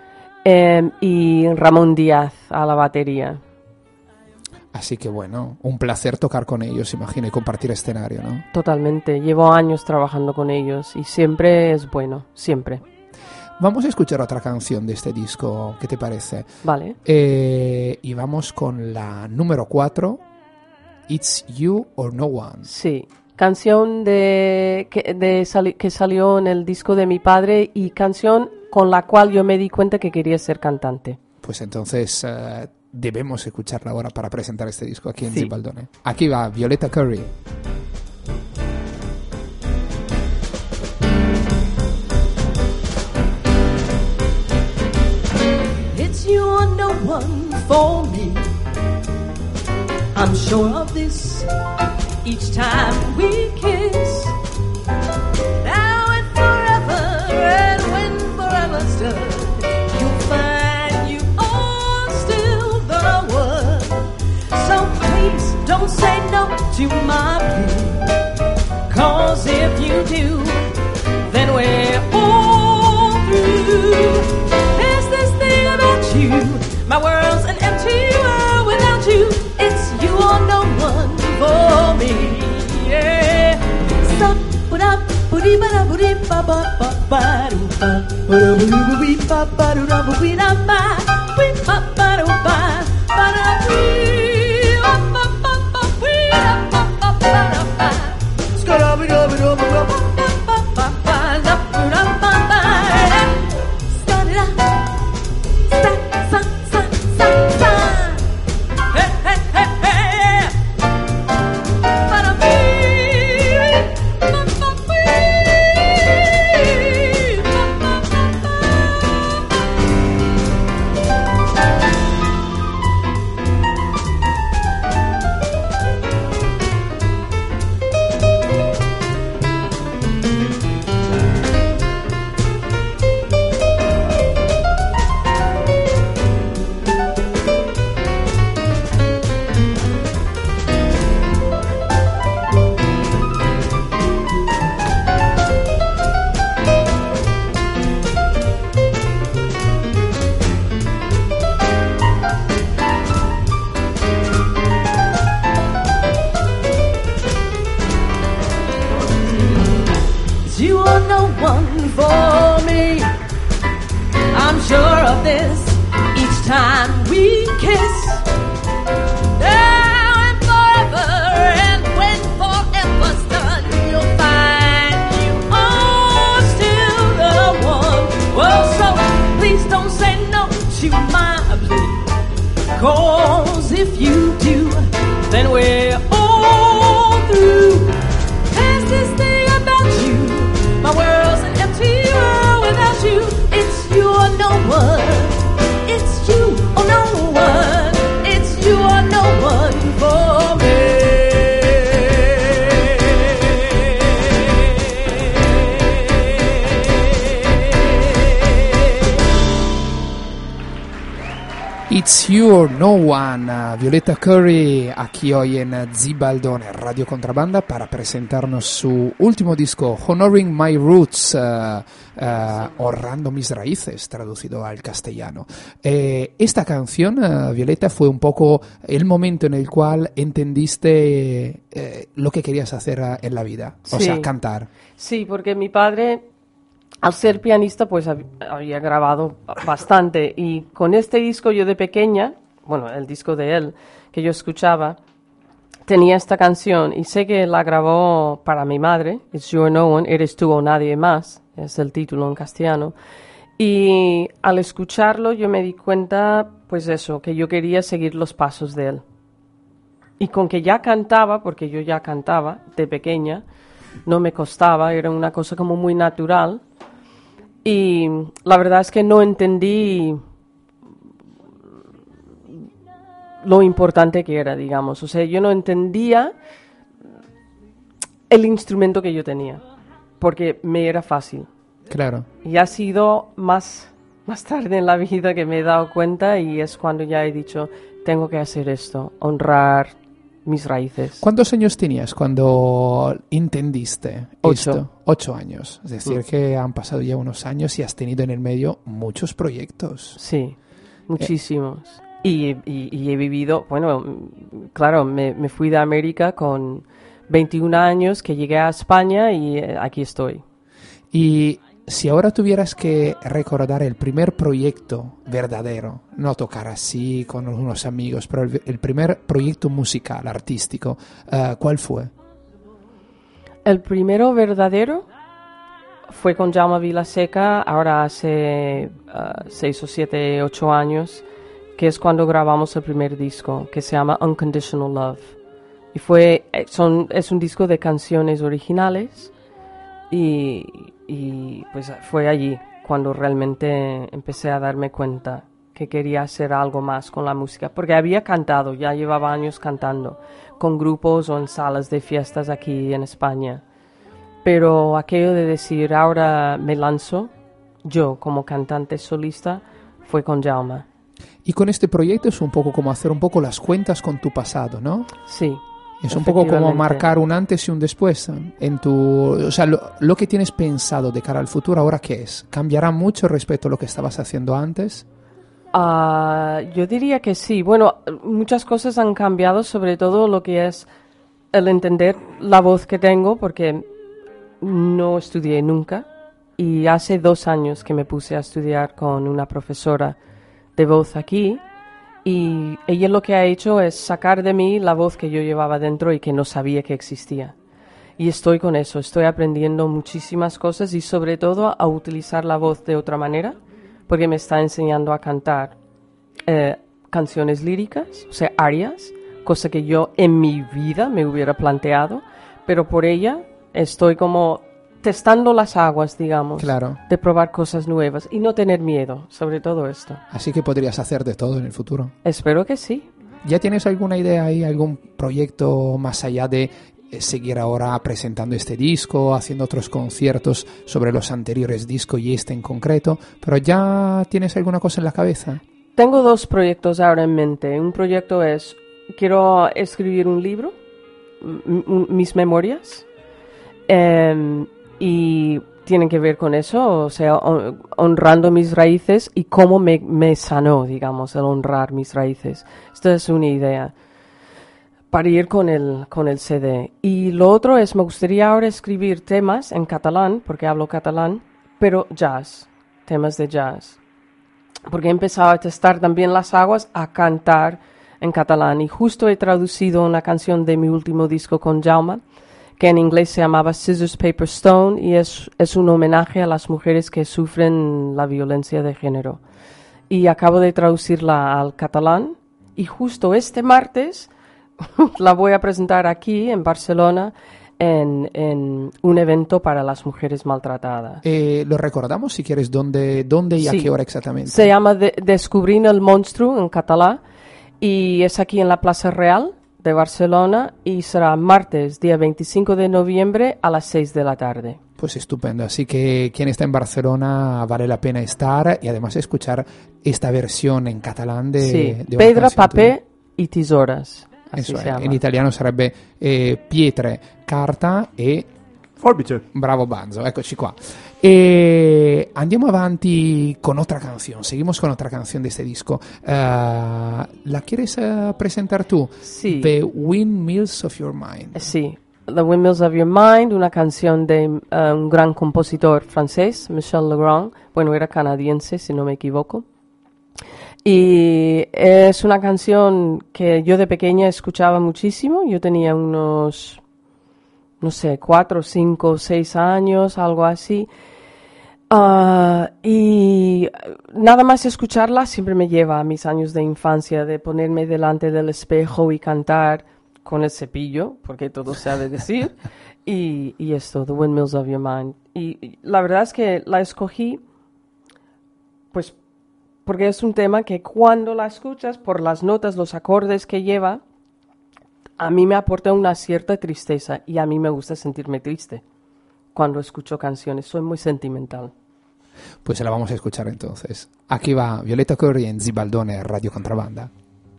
y Ramón Díaz a la batería. Así que bueno, un placer tocar con ellos, imagino, y compartir escenario, ¿no? Totalmente, llevo años trabajando con ellos y siempre es bueno, siempre. Vamos a escuchar otra canción de este disco, ¿qué te parece? Vale. Y vamos con la número 4, It's You or No One. Sí, canción que salió en el disco de mi padre y canción con la cual yo me di cuenta que quería ser cantante. Pues entonces debemos escucharla ahora para presentar este disco aquí en Zibaldone. Aquí va Violeta Curry. It's you or no one for me. I'm sure of this each time we kiss. Now and forever, and when forever's done, you'll find you are still the one. So please don't say no to my plea, 'cause if you do, then we're all through. There's this thing about you, my world's an empty world without you. It's you or no one for me, yeah. So put up, putty ba putty ba ba ba ba do ba ba ba ba do ba ba ba ba do ba ba da wee ba ba ba ba wee ba ba ba da ba skara ba do ba do ba ba ba ba ba da ba ba ba skara sa sa sa sa sa. Hey hey hey hey. Ba wee ba ba wee ba ba ba ba. this each time we kiss. Now and forever, and when forever's done, you'll find you are still the one. Well, so please don't say no to my plea, 'cause if you do, then we're all through. There's this thing about you, my world's an empty world without you. It's you or no one. It's you or no one. It's you or no one for me. It's You or No One, Violeta Curry aquí hoy en Zibaldone Radio Contrabanda para presentarnos su último disco, Honoring My Roots, honrando mis raíces, traducido al castellano. Esta canción, Violeta, fue un poco el momento en el cual entendiste lo que querías hacer en la vida, o sea, cantar. Sí, porque mi padre, al ser pianista, pues había grabado bastante, y con este disco yo de pequeña, bueno, el disco de él que yo escuchaba, tenía esta canción y sé que la grabó para mi madre, It's You or No One, Eres tú o nadie más, es el título en castellano, y al escucharlo yo me di cuenta, pues eso, que yo quería seguir los pasos de él. Y con que ya cantaba, porque yo ya cantaba de pequeña, no me costaba, era una cosa como muy natural. Y la verdad es que no entendí lo importante que era, digamos. O sea, yo no entendía el instrumento que yo tenía, porque me era fácil. Claro. Y ha sido más tarde en la vida que me he dado cuenta, y es cuando ya he dicho, tengo que hacer esto, honrar mis raíces. ¿Cuántos años tenías cuando entendiste 8. esto? 8 años. Es decir, que han pasado ya unos años y has tenido en el medio muchos proyectos. Sí, muchísimos. Y he vivido, bueno, claro, me fui de América con 21 años, que llegué a España y aquí estoy. Y si ahora tuvieras que recordar el primer proyecto verdadero, no tocar así con unos amigos, pero el primer proyecto musical, artístico, ¿cuál fue? El primero verdadero fue con Jaume Vilaseca, ahora hace 6 o 7, 8 años, que es cuando grabamos el primer disco, que se llama Unconditional Love. Y es un disco de canciones originales, y pues fue allí cuando realmente empecé a darme cuenta que quería hacer algo más con la música, porque había cantado, ya llevaba años cantando con grupos o en salas de fiestas aquí en España, pero aquello de decir ahora me lanzo yo como cantante solista fue con Jaume. Y con este proyecto es un poco como hacer un poco las cuentas con tu pasado, ¿no? Sí. Es un poco como marcar un antes y un después en o sea, lo que tienes pensado de cara al futuro, ¿ahora qué es? ¿Cambiará mucho respecto a lo que estabas haciendo antes? Yo diría que sí. Bueno, muchas cosas han cambiado, sobre todo lo que es el entender la voz que tengo, porque no estudié nunca, y hace 2 años que me puse a estudiar con una profesora de voz aquí, y ella lo que ha hecho es sacar de mí la voz que yo llevaba dentro y que no sabía que existía. Y estoy con eso, estoy aprendiendo muchísimas cosas y sobre todo a utilizar la voz de otra manera, porque me está enseñando a cantar canciones líricas, o sea, arias, cosa que yo en mi vida me hubiera planteado, pero por ella estoy como testando las aguas, digamos, claro, de probar cosas nuevas y no tener miedo, sobre todo esto. Así que podrías hacer de todo en el futuro. Espero que sí. ¿Ya tienes alguna idea ahí, algún proyecto más allá de seguir ahora presentando este disco, haciendo otros conciertos sobre los anteriores discos y este en concreto? ¿Pero ya tienes alguna cosa en la cabeza? Tengo 2 proyectos ahora en mente. Un proyecto es, quiero escribir un libro, mis memorias, y tienen que ver con eso, o sea, honrando mis raíces y cómo me sanó, digamos, el honrar mis raíces. Esta es una idea para ir con el CD. Y lo otro es, me gustaría ahora escribir temas en catalán, porque hablo catalán, pero jazz, temas de jazz. porque he empezado a testar también las aguas, a cantar en catalán. Y justo he traducido una canción de mi último disco con Jaume, que en inglés se llamaba Scissors, Paper, Stone, y es un homenaje a las mujeres que sufren la violencia de género. Y acabo de traducirla al catalán, y justo este martes la voy a presentar aquí en Barcelona en un evento para las mujeres maltratadas. Lo recordamos, si quieres, dónde y a qué hora exactamente. Se llama Descobrint el monstru en catalán, y es aquí en la Plaza Real de Barcelona, y será martes, día 25 de noviembre a las 6 de la tarde. Pues estupendo, así que quien está en Barcelona vale la pena estar y además escuchar esta versión en catalán de una Pedra, canción paper tuya. y tesoras. Eso è, in italiano sarebbe pietre, carta e Forbice. bravo Banzo, eccoci qua. E andiamo avanti con otra canción, seguimos con otra canción de este disco. ¿La quieres presentar tú? Sí. The Windmills of Your Mind. Sí, The Windmills of Your Mind, una canción de un gran compositor francés, Michel Legrand. Bueno, era canadiense, si no me equivoco. Y es una canción que yo de pequeña escuchaba muchísimo. Yo tenía unos, 4, 5, 6 años, algo así. Y nada más escucharla siempre me lleva a mis años de infancia, de ponerme delante del espejo y cantar con el cepillo, porque todo se ha de decir. y esto, The Windmills of Your Mind. Y la verdad es que la escogí, pues, porque es un tema que cuando la escuchas, por las notas, los acordes que lleva, a mí me aporta una cierta tristeza, y a mí me gusta sentirme triste cuando escucho canciones. Soy muy sentimental. Pues se la vamos a escuchar entonces. Aquí va Violeta Corri en Zibaldone, Radio Contrabanda.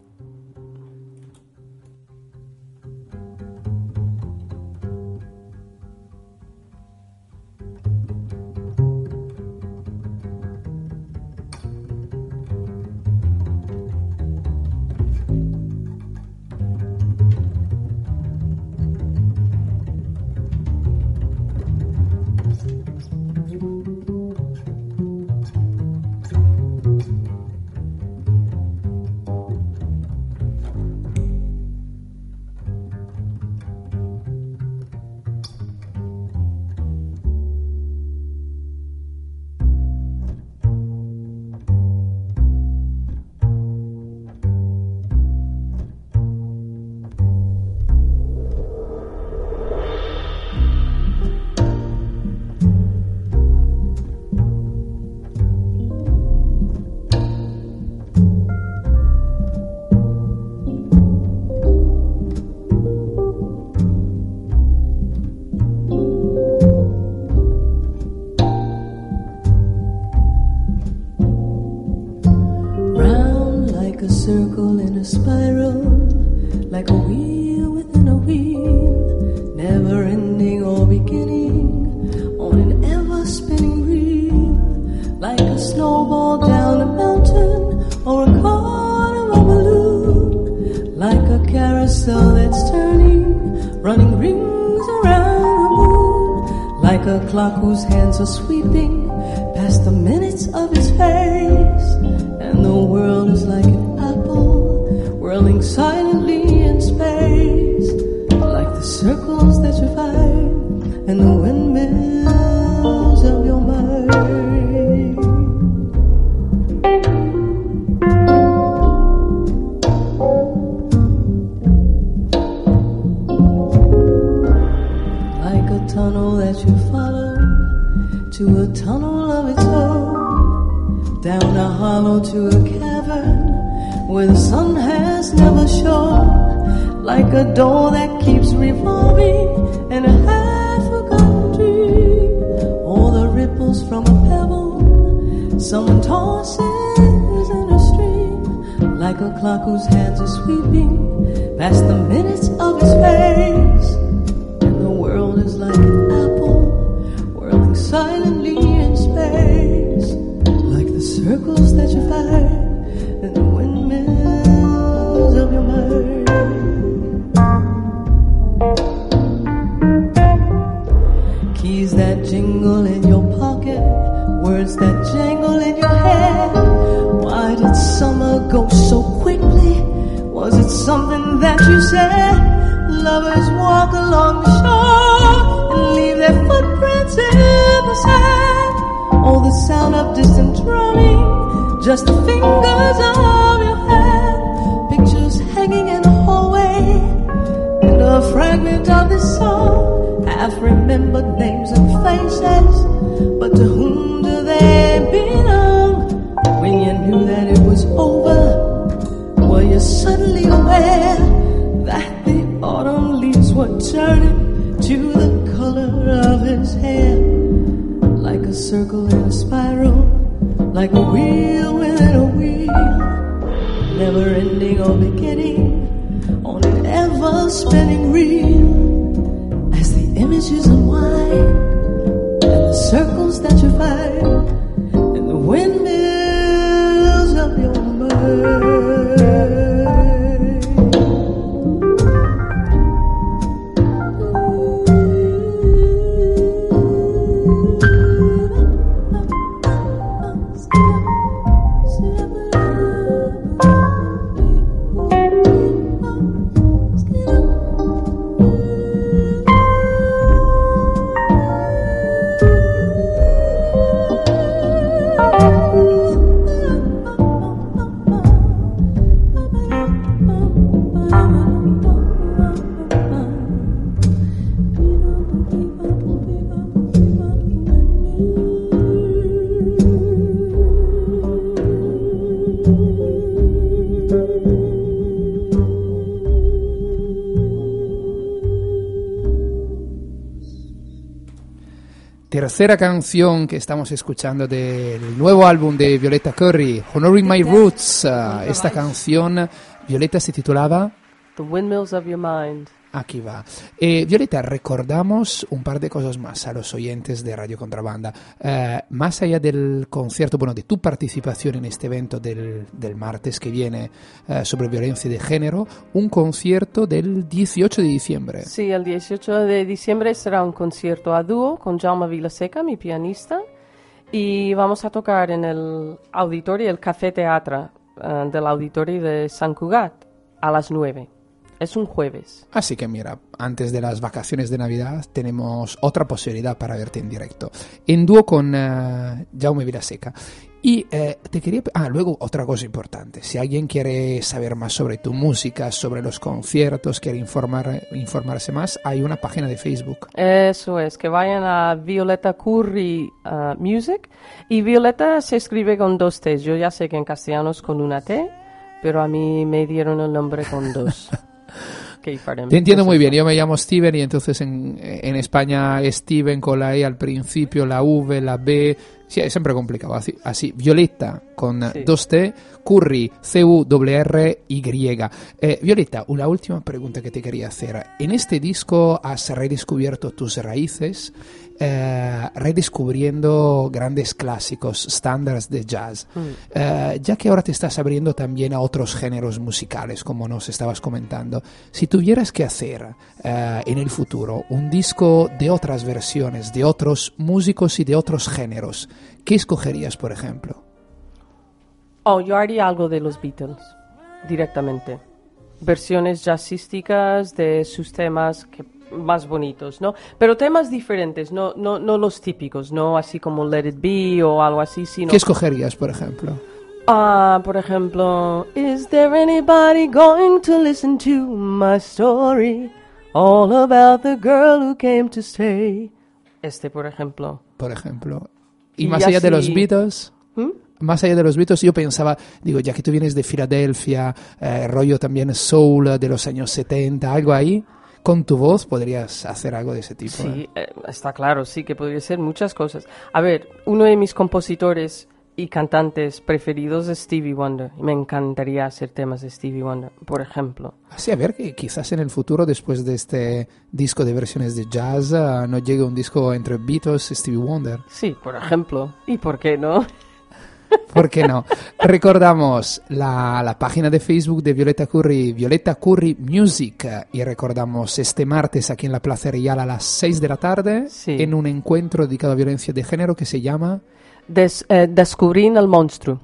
circle in a spiral, like a wheel within a wheel, never ending or beginning, on an ever spinning reel, like a snowball down a mountain or a corner of a balloon, like a carousel that's turning, running rings around the moon, like a clock whose hands are sweeping past the minutes of its face, and the world is like an apple whirling silently in space, like the circles that you find in the windmills of your mind. Like a tunnel that you follow to a tunnel of its own, down a hollow to a cavern where the sun has never shone, like a door that keeps revolving in a half-forgotten dream, or the ripples from a pebble someone tosses in a stream, like a clock whose hands are sweeping past the minutes of its face, and the world is like an apple whirling silently in space, like the circles that you find in the windmills of your mind. Keys that jingle in your pocket, words that jangle in your head, Was it something that you said? Lovers walk along the shore and leave their footprints in the sand. Oh, the sound of distant drumming, just the fingers of your hand. Pictures hanging in the hallway, and a fragment of this song. Half-remembered names and faces, but to whom do they belong? When you knew that it was over, were you suddenly aware that the autumn leaves were turning to the color of his hair? Like a circle in a spiral, like a wheel within a wheel, never ending or beginning on an ever-spinning reel. As the images unwind and the circles that you find in the windmills of your mind. Tercera canción que estamos escuchando del nuevo álbum de Violeta Curry, Honoring My Roots. Esta canción, Violeta, se titulaba The Windmills of Your Mind. Aquí va. Violeta, recordamos un par de cosas más a los oyentes de Radio Contrabanda. Más allá del concierto, bueno, de tu participación en este evento del martes que viene sobre violencia de género, un concierto del 18 de diciembre. Sí, el 18 de diciembre será un concierto a dúo con Jaume Vilaseca, mi pianista, y vamos a tocar en el auditorio, el Café Teatre del auditorio de Sant Cugat a las 9. Es un jueves. Así que mira, antes de las vacaciones de Navidad tenemos otra posibilidad para verte en directo. En dúo con Jaume Vilaseca. Y te quería... luego otra cosa importante. Si alguien quiere saber más sobre tu música, sobre los conciertos, quiere informarse más, hay una página de Facebook. Eso es, que vayan a Violeta Curry Music. Y Violeta se escribe con 2 T's. Yo ya sé que en castellano es con una T, pero a mí me dieron el nombre con 2. Te entiendo muy bien, yo me llamo Steven y entonces en España Steven con la E al principio, la V, la B, sí, es siempre complicado, así Violeta con 2T, Curry, C-U-R-R-Y. Violeta, una última pregunta que te quería hacer. En este disco has redescubierto tus raíces, redescubriendo grandes clásicos, estándares de jazz, ya que ahora te estás abriendo también a otros géneros musicales, como nos estabas comentando. Si tuvieras que hacer en el futuro un disco de otras versiones, de otros músicos y de otros géneros, ¿qué escogerías, por ejemplo? Yo haría algo de los Beatles, directamente. Versiones jazzísticas de sus temas más bonitos, ¿no? Pero temas diferentes, no los típicos, no así como Let It Be o algo así, sino... ¿Qué escogerías, por ejemplo? Por ejemplo, Is there anybody going to listen to my story? All about the girl who came to stay. Por ejemplo. Por ejemplo. Y más allá de los Beatles... Más allá de los Beatles, yo pensaba, digo, ya que tú vienes de Filadelfia, rollo también soul de los años 70, algo ahí, con tu voz podrías hacer algo de ese tipo. Sí, está claro, sí, que podría ser muchas cosas. A ver, uno de mis compositores y cantantes preferidos es Stevie Wonder. Me encantaría hacer temas de Stevie Wonder, por ejemplo. Así, a ver, que quizás en el futuro, después de este disco de versiones de jazz, no llegue un disco entre Beatles y Stevie Wonder. Sí, por ejemplo. ¿Y por qué no? ¿Por qué no? Recordamos la página de Facebook de Violeta Curry Music, y recordamos este martes aquí en la Plaza Real a las 6 de la tarde, en un encuentro dedicado a violencia de género que se llama... Descubriendo el monstruo.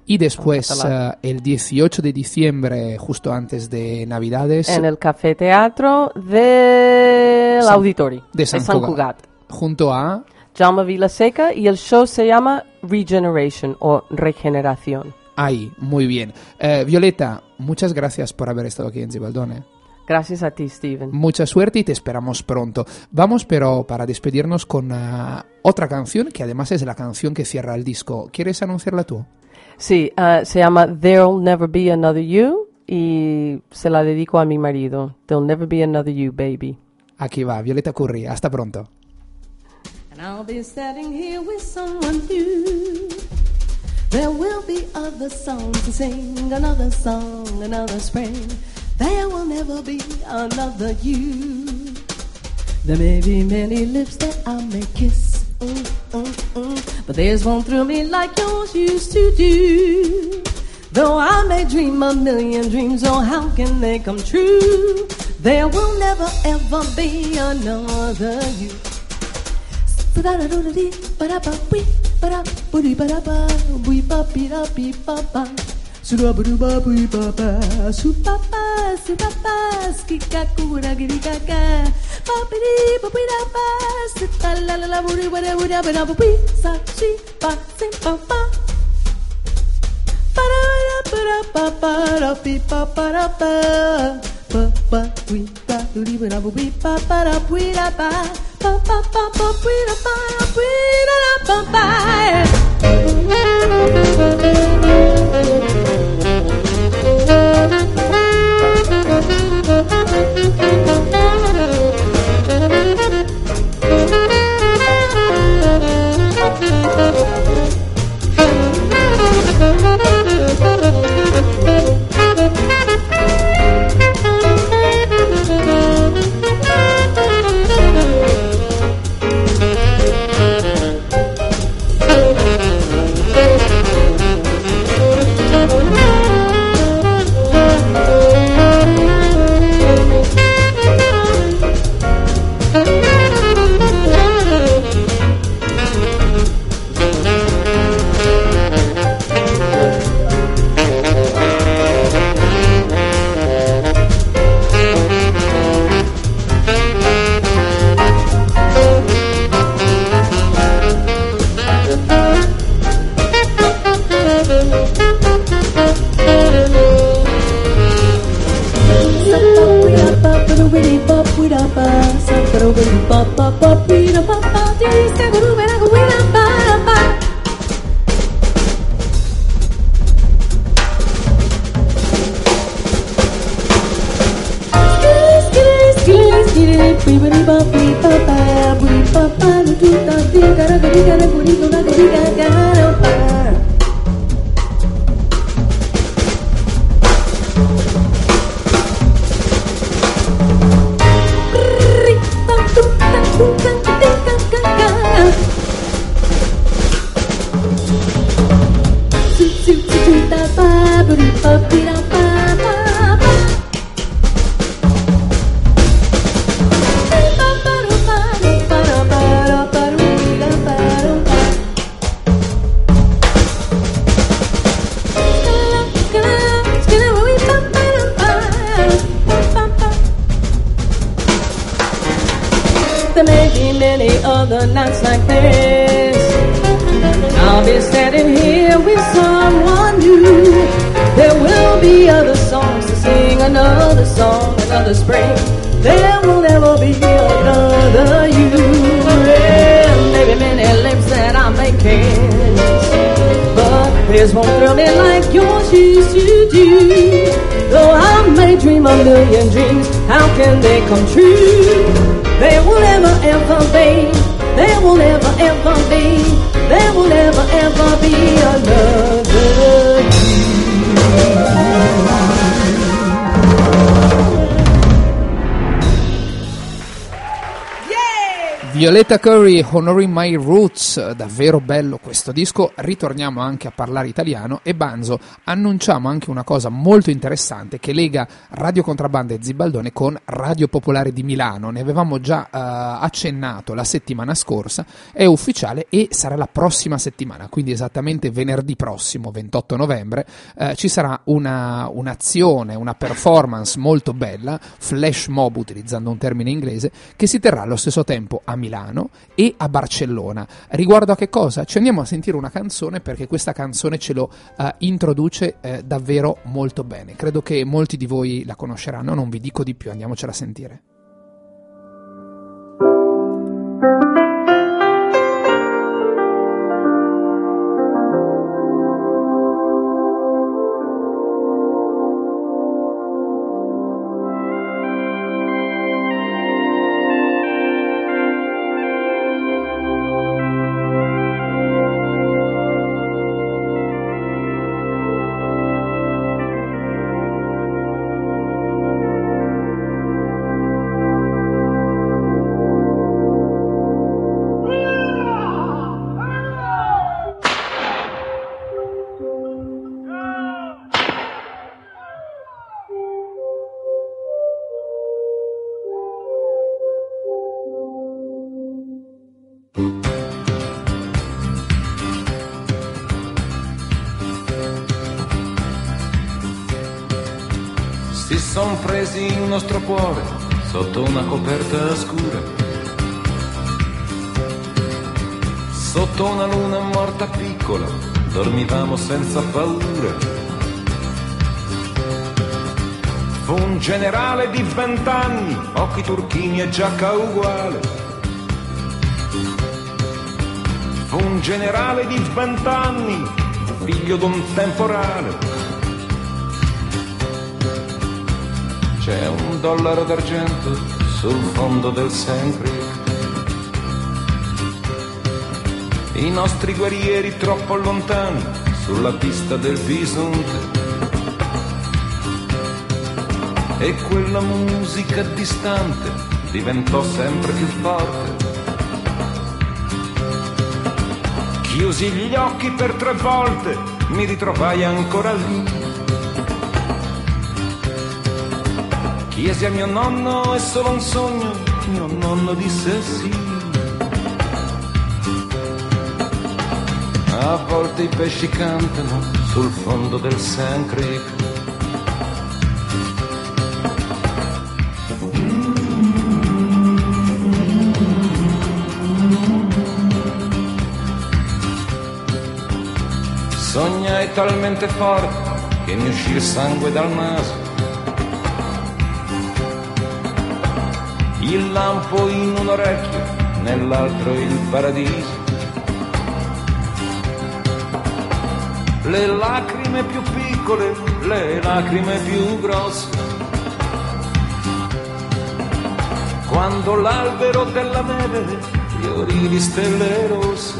Y después, catalán. el 18 de diciembre, justo antes de Navidades, En el Café Teatro del Auditori de Sant Cugat. junto a... Jaume Vilaseca, y el show se llama Regeneration o Regeneración. Ahí, muy bien. Violeta, muchas gracias por haber estado aquí en Zibaldone. Gracias a ti, Steven. Mucha suerte y te esperamos pronto. Vamos pero para despedirnos con otra canción que además es la canción que cierra el disco. ¿Quieres anunciarla tú? Sí, se llama There'll Never Be Another You y se la dedico a mi marido. There'll never be another you, baby. Aquí va, Violeta Curry. Hasta pronto. And I'll be standing here with someone new. There will be other songs to sing, another song, another spring. There will never be another you. There may be many lips that I may kiss, but there's one thrill me like yours used to do. Though I may dream a million dreams, oh how can they come true? There will never ever be another you. There may be many other nights like this. I'll be standing here with someone new. There will be other songs to sing, another song, another spring. There will never be another you. And maybe many lips that I may kiss, but there's one thrill me like yours used to do. Though I may dream a million dreams, how can they come true? There will never ever be, there will never ever be, there will never ever be another Violetta Curry, Honoring My Roots, davvero bello questo disco. Ritorniamo anche a parlare italiano e Banzo, annunciamo anche una cosa molto interessante che lega Radio Contrabbanda e Zibaldone con Radio Popolare di Milano. Ne avevamo già accennato la settimana scorsa, è ufficiale e sarà la prossima settimana, quindi esattamente venerdì prossimo, 28 novembre, ci sarà un'azione, una performance molto bella, flash mob utilizzando un termine inglese, che si terrà allo stesso tempo a Milano e a Barcellona. Riguardo a che cosa? Ci andiamo a sentire una canzone, perché questa canzone ce lo introduce davvero molto bene. Credo che molti di voi la conosceranno, non vi dico di più, andiamocela a sentire. Si son presi il nostro cuore sotto una coperta scura, sotto una luna morta piccola, dormivamo senza paura. Fu un generale di 20 anni, occhi turchini e giacca uguale. Fu un generale di 20 anni, figlio d'un temporale. C'è $1 d'argento sul fondo del Sand Creek. I nostri guerrieri troppo lontani sulla pista del bisonte. E quella musica distante diventò sempre più forte. Chiusi gli occhi per 3 volte, mi ritrovai ancora lì. Chiesi a mio nonno, è solo un sogno, mio nonno disse sì. A volte i pesci cantano sul fondo del Sand Creek. Sognai talmente forte che mi uscì il sangue dal naso. Il lampo in un orecchio, nell'altro il paradiso. Le lacrime più piccole, le lacrime più grosse. Quando l'albero della neve fiorì di stelle rosse.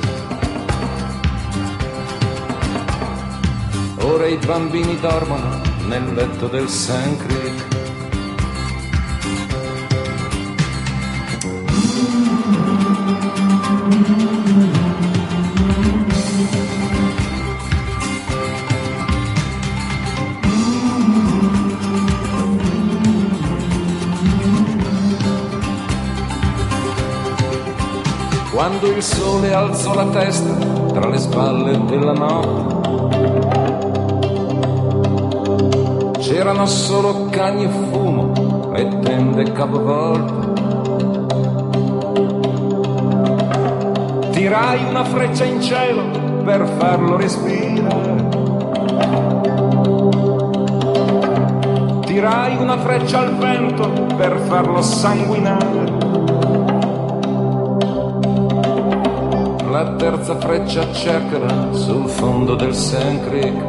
Ora i bambini dormono nel letto del Sand Creek. Quando il sole alzò la testa tra le spalle della notte, c'erano solo cagni e fumo e tende capovolte. Tirai una freccia in cielo per farlo respirare. Tirai una freccia al vento per farlo sanguinare. La terza freccia cercherà sul fondo del Sand Creek.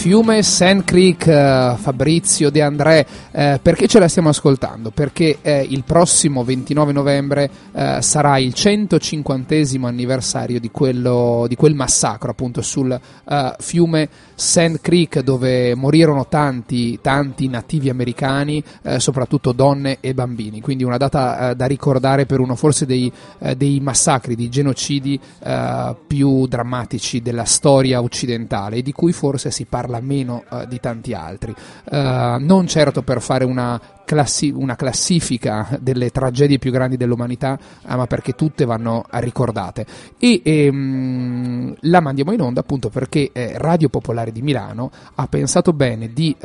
Fiume, Sand Creek, Fabrizio De André, perché ce la stiamo ascoltando? Perché il prossimo 29 novembre sarà il 150° anniversario di quel massacro appunto sul fiume Sand Creek, dove morirono tanti nativi americani, soprattutto donne e bambini, quindi una data da ricordare per uno forse dei massacri, dei genocidi più drammatici della storia occidentale, e di cui forse si parla meno di tanti altri, non certo per fare una classifica delle tragedie più grandi dell'umanità, ma perché tutte vanno ricordate, e la mandiamo in onda appunto perché Radio Popolare di Milano ha pensato bene di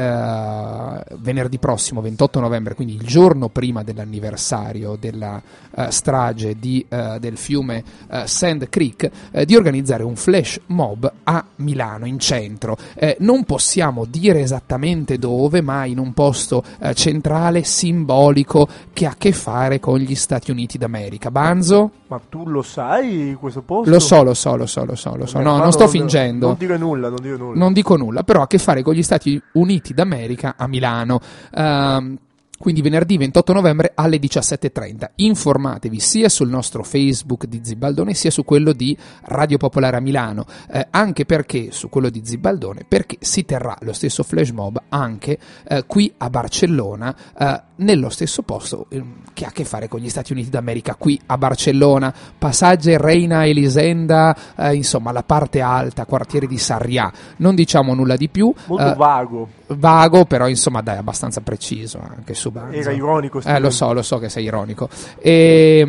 venerdì prossimo 28 novembre, quindi il giorno prima dell'anniversario della strage del fiume Sand Creek, di organizzare un flash mob a Milano, in centro. Non possiamo dire esattamente dove, ma in un posto centrale, simbolico, che ha a che fare con gli Stati Uniti d'America. Banzo? Ma tu lo sai questo posto? Lo so. No, non sto fingendo. Non dire nulla. Non dico nulla, però ha a che fare con gli Stati Uniti d'America a Milano. Quindi venerdì 28 novembre alle 17:30. Informatevi sia sul nostro Facebook di Zibaldone sia su quello di Radio Popolare a Milano, anche perché su quello di Zibaldone, perché si terrà lo stesso flash mob anche qui a Barcellona, nello stesso posto che ha a che fare con gli Stati Uniti d'America, qui a Barcellona, passaggi Reina Elisenda, insomma la parte alta, quartiere di Sarrià. Non diciamo nulla di più. Molto vago, però insomma dai, abbastanza preciso anche su Banzo. Era ironico. Lo so che sei ironico. E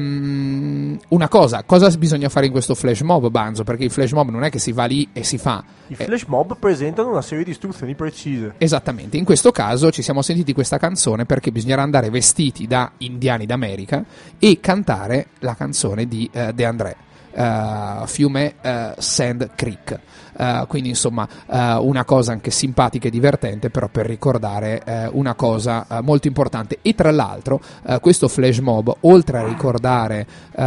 una cosa bisogna fare in questo flash mob, Banzo? Perché il flash mob non è che si va lì e si fa. I flash mob presentano una serie di istruzioni precise. Esattamente, in questo caso ci siamo sentiti questa canzone perché bisognerà andare vestiti da indiani d'America e cantare la canzone di De André, fiume Sand Creek. Quindi insomma una cosa anche simpatica e divertente, però per ricordare una cosa molto importante. E tra l'altro questo flash mob, oltre a ricordare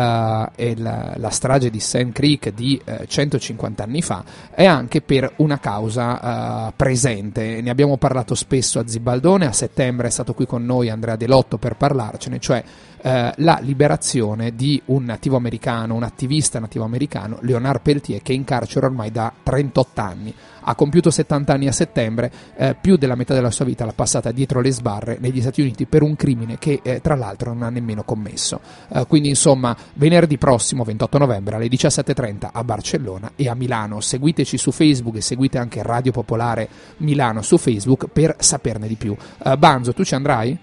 la strage di Sand Creek di 150 anni fa, è anche per una causa presente. Ne abbiamo parlato spesso a Zibaldone. A settembre è stato qui con noi Andrea Delotto per parlarcene, cioè la liberazione di un nativo americano, un attivista nativo americano, Leonard Peltier, che è in carcere ormai da 38 anni. Ha compiuto 70 anni a settembre, più della metà della sua vita l'ha passata dietro le sbarre negli Stati Uniti per un crimine che tra l'altro non ha nemmeno commesso. Quindi insomma venerdì prossimo 28 novembre alle 17:30 a Barcellona e a Milano. Seguiteci su Facebook e seguite anche Radio Popolare Milano su Facebook per saperne di più. Banzo, tu ci andrai?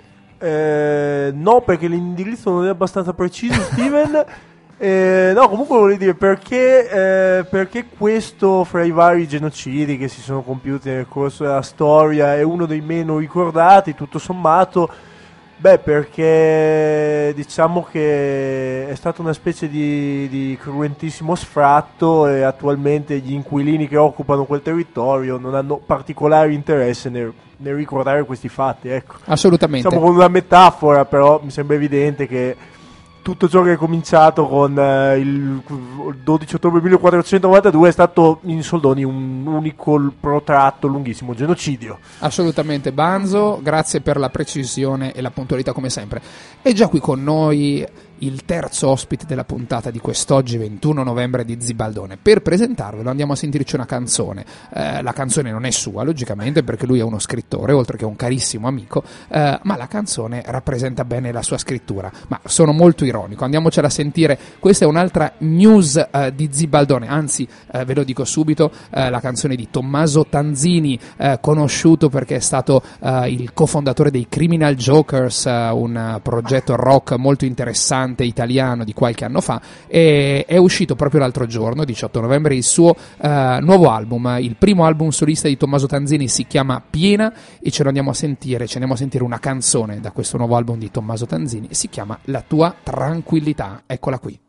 No, perché l'indirizzo non è abbastanza preciso, Steven. No, comunque volevo dire perché questo, fra i vari genocidi che si sono compiuti nel corso della storia, è uno dei meno ricordati, tutto sommato. Perché diciamo che è stata una specie di cruentissimo sfratto, e attualmente gli inquilini che occupano quel territorio non hanno particolare interesse nel ricordare questi fatti, ecco. Assolutamente. Diciamo con una metafora, però mi sembra evidente che tutto ciò che è cominciato con il 12 ottobre 1492 è stato in soldoni un unico protratto, lunghissimo genocidio. Assolutamente. Banzo, grazie per la precisione e la puntualità come sempre. È già qui con noi il terzo ospite della puntata di quest'oggi 21 novembre di Zibaldone. Per presentarvelo andiamo a sentirci una canzone. La canzone non è sua, logicamente, perché lui è uno scrittore, oltre che un carissimo amico, ma la canzone rappresenta bene la sua scrittura. Ma sono molto ironico, andiamocela a sentire. Questa è un'altra news di Zibaldone, anzi ve lo dico subito, la canzone di Tommaso Tanzini, conosciuto perché è stato il cofondatore dei Criminal Jokers, un progetto rock molto interessante italiano di qualche anno fa, e è uscito proprio l'altro giorno, 18 novembre, il suo nuovo album. Il primo album solista di Tommaso Tanzini si chiama Piena e ce andiamo a sentire una canzone da questo nuovo album di Tommaso Tanzini, si chiama La tua tranquillità. Eccola qui.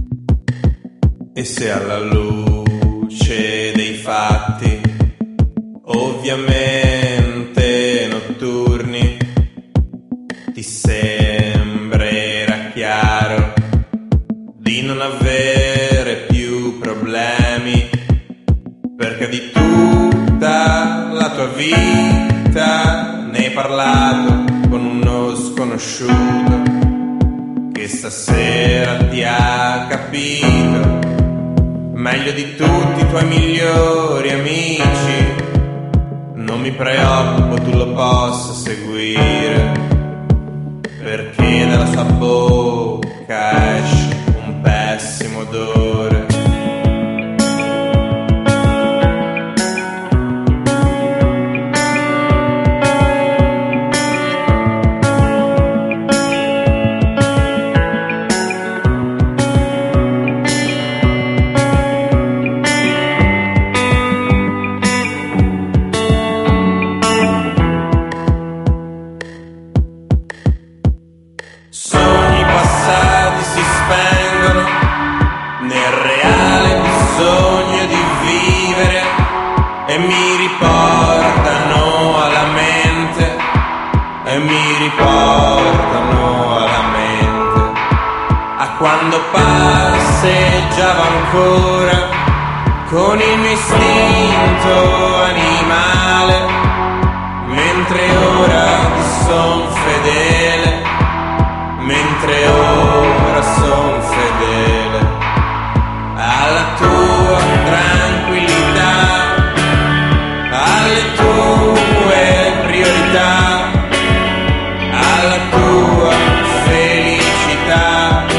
E se alla luce dei fatti ovviamente notturni, ti sembrerà chiaro di non avere più problemi, perché di tutta la tua vita ne hai parlato con uno sconosciuto che stasera ti ha capito meglio di tutti i tuoi migliori amici. Non mi preoccupo, tu lo possa seguire, perché dalla sua bocca esce un pessimo odore. Sogni passati si spengono nel reale bisogno di vivere e mi riportano alla mente, e mi riportano alla mente a quando passeggiavo ancora con il mio istinto animale, mentre ora ti son fedele, mentre ora son fedele alla tua tranquillità, alle tue priorità, alla tua felicità,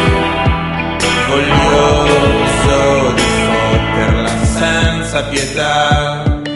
voglioso di fotterla senza pietà.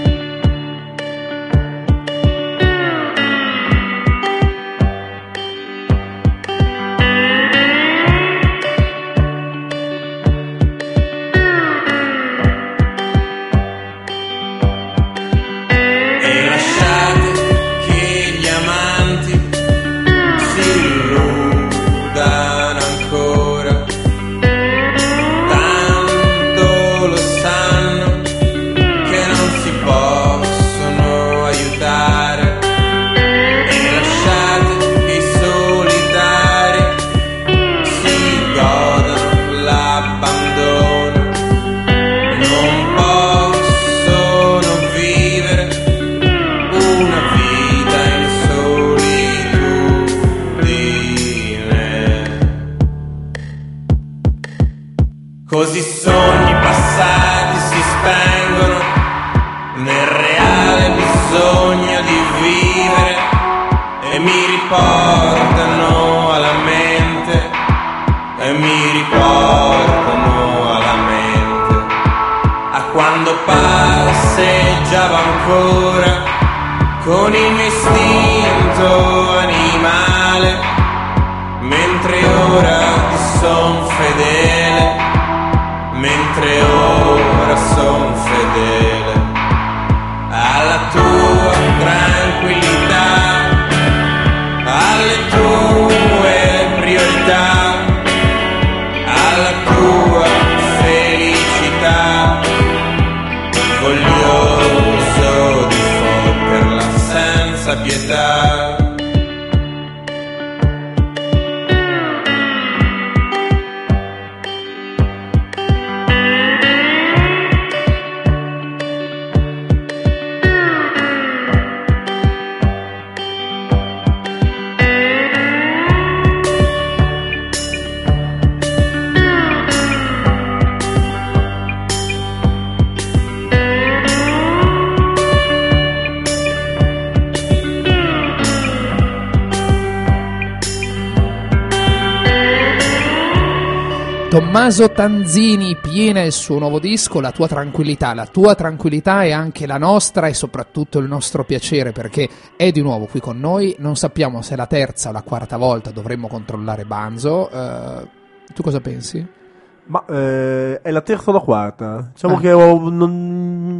Così sogni passati si spengono nel reale bisogno di vivere e mi riportano alla mente, e mi riportano alla mente a quando passeggiavo ancora con il mio istinto animale, mentre ora ti son fedele, mentre ora son fedele alla tua tranquillità, alle tue priorità, alla tua felicità, voglioso di fotterla senza pietà. Tommaso Tanzini, Piena, il suo nuovo disco, La tua tranquillità è anche la nostra e soprattutto il nostro piacere, perché è di nuovo qui con noi. Non sappiamo se è la terza o la quarta volta, dovremmo controllare Banzo. Tu cosa pensi? Ma è la terza o la quarta? Diciamo che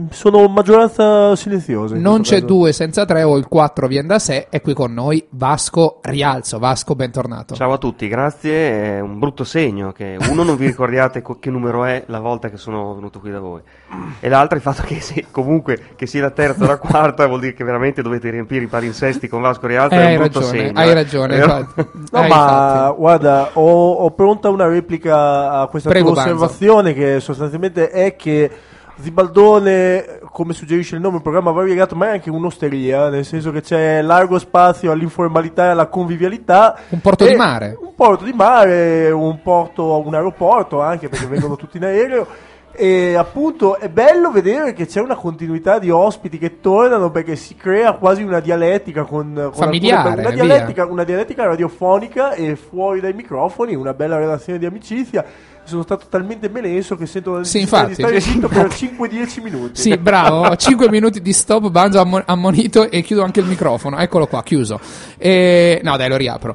sono maggioranza silenziosa. Non c'è caso. 2 senza 3 o il 4 viene da sé. È qui con noi Vasco Rialzo. Vasco, bentornato. Ciao a tutti, grazie. È un brutto segno che uno non vi ricordiate che numero è la volta che sono venuto qui da voi, e l'altro il fatto che comunque che sia la terza o la quarta vuol dire che veramente dovete riempire i palinsesti con Vasco Rialzo. È un brutto segno. Hai ragione. Infatti. No, ma infatti. guarda, ho pronta una replica a questa Prego, tua osservazione, che sostanzialmente è che Zibaldone, come suggerisce il nome, è un programma variegato, ma è anche un'osteria, nel senso che c'è largo spazio all'informalità e alla convivialità. Un porto di mare. Un porto di mare, un aeroporto anche, perché vengono tutti in aereo. E appunto è bello vedere che c'è una continuità di ospiti che tornano, perché si crea quasi una dialettica con familiare, una dialettica radiofonica, e fuori dai microfoni una bella relazione di amicizia. Sono stato talmente melenso che sento la necessità di stare zitto per 5-10 minuti. Sì, bravo, 5 minuti di stop, Banzo ammonito, e chiudo anche il microfono. Eccolo qua, chiuso. No, dai, lo riapro.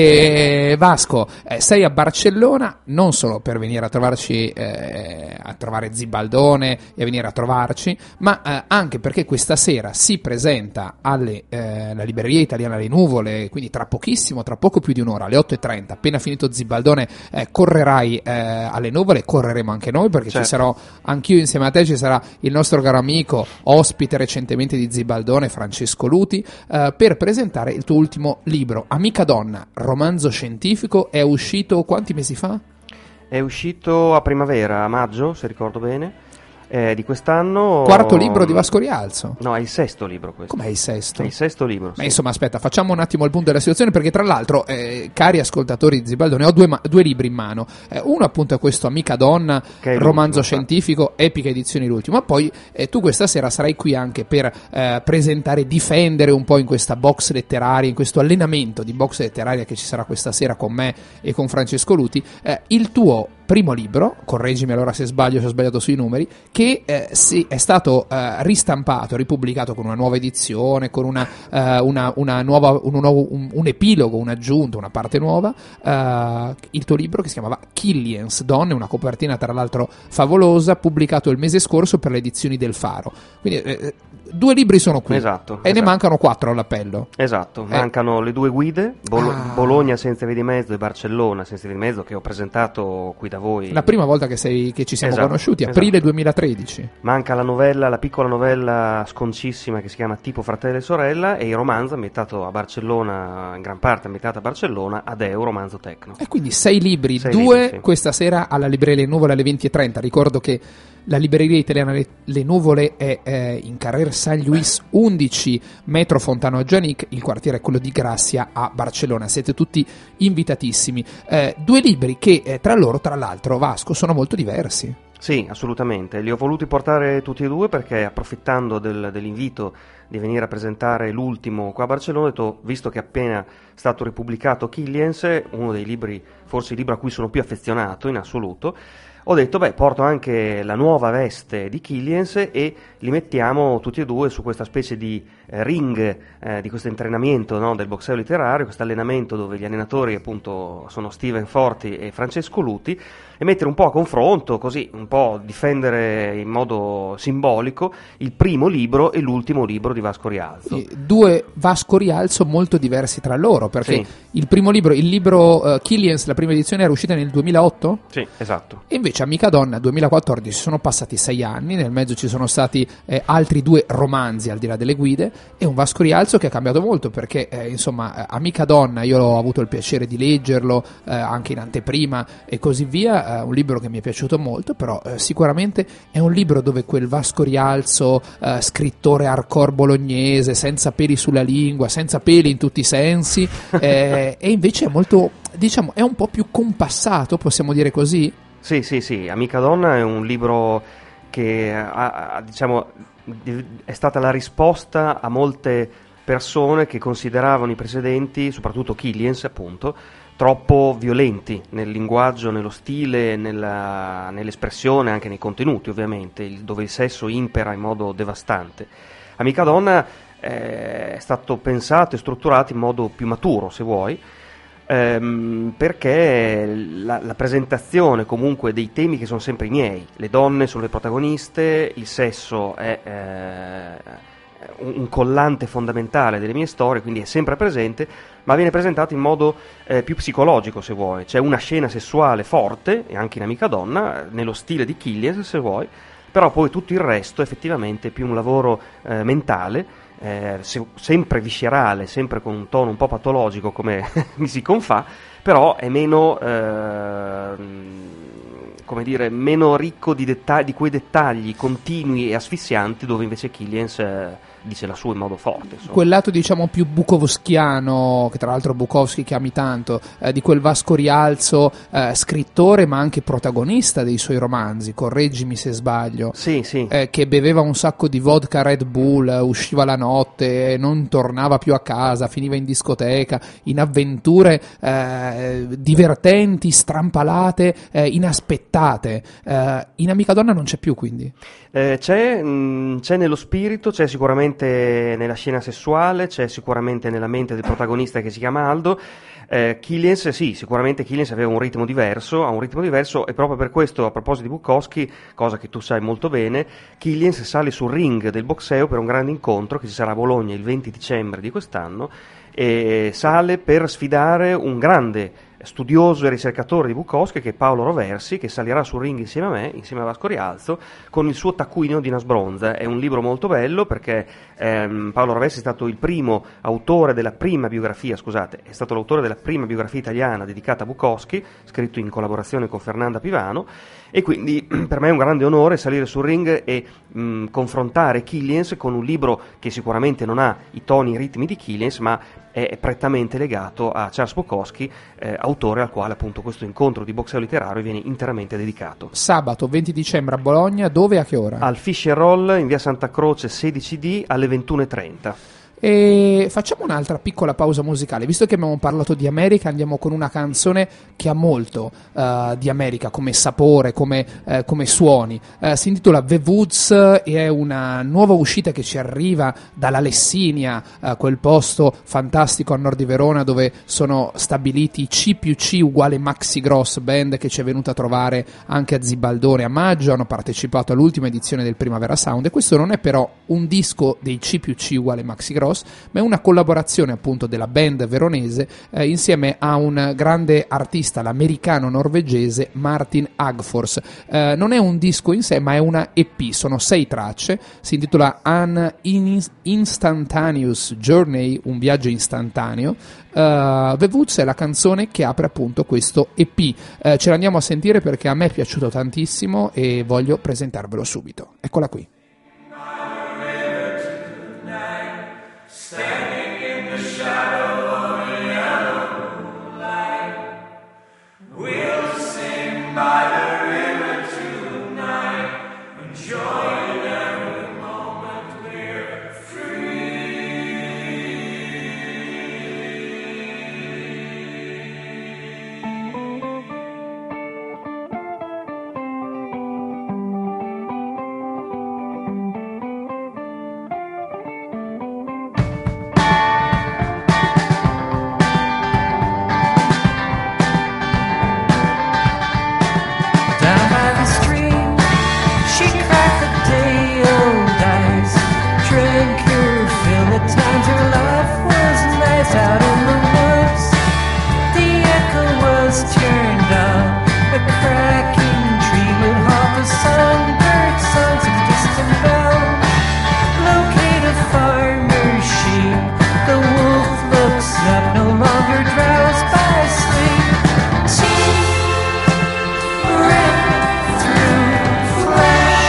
Vasco, sei a Barcellona non solo per venire a trovarci, a trovare Zibaldone e a venire a trovarci, ma anche perché questa sera si presenta alla libreria italiana Le Nuvole, quindi tra poco più di un'ora, alle 8:30, appena finito Zibaldone, correrai alle Nuvole. Correremo anche noi, perché certo. Ci sarò anch'io insieme a te, ci sarà il nostro caro amico, ospite recentemente di Zibaldone, Francesco Luti, per presentare il tuo ultimo libro, Amica Donna, romanzo scientifico. È uscito quanti mesi fa? È uscito a primavera, a maggio, se ricordo bene, di quest'anno. Quarto libro di Vasco Rialzo. No, è il sesto libro questo. Com'è il sesto? È il sesto libro, Ma sì. insomma, aspetta, facciamo un attimo il punto della situazione, perché tra l'altro, cari ascoltatori di Zibaldone, ho due libri in mano. Uno appunto è questo, Amica Donna, che è romanzo scientifico, Epica Edizioni l'ultimo. Ma poi tu questa sera sarai qui anche per presentare, difendere un po' in questa box letteraria, in questo allenamento di box letteraria che ci sarà questa sera con me e con Francesco Luti, il tuo primo libro, correggimi allora se sbaglio, se ho sbagliato sui numeri, che è stato ristampato, ripubblicato con una nuova edizione, con un epilogo, un'aggiunta, una parte nuova, il tuo libro che si chiamava Killian's Donne, una copertina tra l'altro favolosa, pubblicato il mese scorso per le edizioni del Faro. Quindi 2 libri sono qui, esatto. Ne mancano 4 all'appello. Esatto, mancano le 2 guide, Bologna senza via di mezzo e Barcellona senza via di mezzo, che ho presentato qui da voi. La prima volta che ci siamo conosciuti, aprile 2013. Manca la piccola novella sconcissima che si chiama Tipo fratello e sorella, e il romanzo ambientato a Barcellona, in gran parte ambientato a Barcellona, Adeo, romanzo tecno. E quindi 6 libri, 6 2 libri, sì. Questa sera alla libreria Le Nuvole alle 20:30. Ricordo che la libreria italiana Le Nuvole è in Carrer San Luis 11, metro Fontano Aggianic, il quartiere è quello di Grazia a Barcellona. Siete tutti invitatissimi. 2 libri che tra loro, tra l'altro, Vasco, sono molto diversi. Sì, assolutamente. Li ho voluti portare tutti e 2 perché, approfittando dell'invito di venire a presentare l'ultimo qua a Barcellona, ho detto, visto che è appena stato ripubblicato Killian's, uno dei libri, forse il libro a cui sono più affezionato in assoluto, ho detto, porto anche la nuova veste di Killian's e li mettiamo tutti e 2 su questa specie di ring, di questo allenamento, no, del boxeo letterario, questo allenamento dove gli allenatori appunto sono Steven Forti e Francesco Luti, e mettere un po' a confronto, così un po' difendere in modo simbolico il primo libro e l'ultimo libro di Vasco Rialzo. 2 Vasco Rialzo molto diversi tra loro, perché sì. il libro Killian's, la prima edizione, era uscita nel 2008? Sì, esatto. E invece Amica Donna 2014, sono passati 6 anni, nel mezzo ci sono stati altri 2 romanzi al di là delle guide, e un Vasco Rialzo che ha cambiato molto, perché insomma Amica Donna io ho avuto il piacere di leggerlo anche in anteprima e così via, un libro che mi è piaciuto molto, però sicuramente è un libro dove quel Vasco Rialzo, scrittore hardcore bolognese, senza peli sulla lingua, senza peli in tutti i sensi, e invece è molto, diciamo, è un po' più compassato, possiamo dire così? Sì, Amica Donna è un libro che diciamo, è stata la risposta a molte persone che consideravano i precedenti, soprattutto Killian's appunto, troppo violenti nel linguaggio, nello stile, nell'espressione, anche nei contenuti ovviamente, dove il sesso impera in modo devastante. Amica Donna è stato pensato e strutturato in modo più maturo, se vuoi, perché la presentazione comunque dei temi che sono sempre i miei, le donne sono le protagoniste, il sesso è un collante fondamentale delle mie storie, quindi è sempre presente, ma viene presentato in modo più psicologico, se vuoi. C'è una scena sessuale forte, e anche in Amica Donna, nello stile di Killian, se vuoi, però poi tutto il resto effettivamente è più un lavoro mentale, sempre viscerale, sempre con un tono un po' patologico come mi si confà, però è meno come dire, meno ricco di quei dettagli continui e asfissianti, dove invece Killian dice la sua in modo forte, insomma. Quel lato diciamo più bukowskiano, che tra l'altro Bukowski che ami tanto, di quel Vasco Rialzo, scrittore ma anche protagonista dei suoi romanzi, correggimi se sbaglio, sì. Che beveva un sacco di vodka Red Bull, usciva la notte, non tornava più a casa, finiva in discoteca, in avventure divertenti, strampalate, inaspettate. In Amica Donna non c'è più, quindi? C'è nello spirito, c'è sicuramente nella scena sessuale, c'è sicuramente nella mente del protagonista che si chiama Aldo. Killian, sì, sicuramente Killian aveva ha un ritmo diverso, e proprio per questo, a proposito di Bukowski, cosa che tu sai molto bene, Killian sale sul ring del boxeo per un grande incontro che ci sarà a Bologna il 20 dicembre di quest'anno, e sale per sfidare un grande studioso e ricercatore di Bukowski, che è Paolo Roversi, che salirà sul ring insieme a me, insieme a Vasco Rialzo, con il suo Taccuino di Nasbronza. È un libro molto bello perché Paolo Roversi è stato il primo autore della prima biografia, è stato l'autore della prima biografia italiana dedicata a Bukowski, scritto in collaborazione con Fernanda Pivano, e quindi per me è un grande onore salire sul ring e confrontare Killian con un libro che sicuramente non ha i toni e i ritmi di Killian, ma è prettamente legato a Charles Bukowski, autore al quale appunto questo incontro di boxeo letterario viene interamente dedicato. Sabato 20 dicembre a Bologna, dove e a che ora? Al Fish and Roll in via Santa Croce 16D alle 21:30. E facciamo un'altra piccola pausa musicale. Visto che abbiamo parlato di America, andiamo con una canzone che ha molto di America come sapore, come suoni. Si intitola The Woods e è una nuova uscita che ci arriva dalla Lessinia, quel posto fantastico a nord di Verona dove sono stabiliti C+C uguale Maxi Gross, band che ci è venuta a trovare anche a Zibaldone a maggio. Hanno partecipato all'ultima edizione del Primavera Sound, e questo non è però un disco dei C+C uguale Maxi Gross, ma è una collaborazione appunto della band veronese insieme a un grande artista, l'americano-norvegese Martin Agfors. Non è un disco in sé, ma è una EP, sono 6 tracce, si intitola An Instantaneous Journey, un viaggio istantaneo. The Woods è la canzone che apre appunto questo EP. Ce l'andiamo a sentire perché a me è piaciuto tantissimo e voglio presentarvelo subito. Eccola qui. Standing in the shadow of a yellow light, we'll sing by the river tonight, enjoying every moment we're free. Out in the woods, the echo was turned up. A cracking tree would haunt the songbird songs of distant bells. Locate a farmer's sheep. The wolf looks up, no longer drowsed by sleep. Teeth rip through flesh.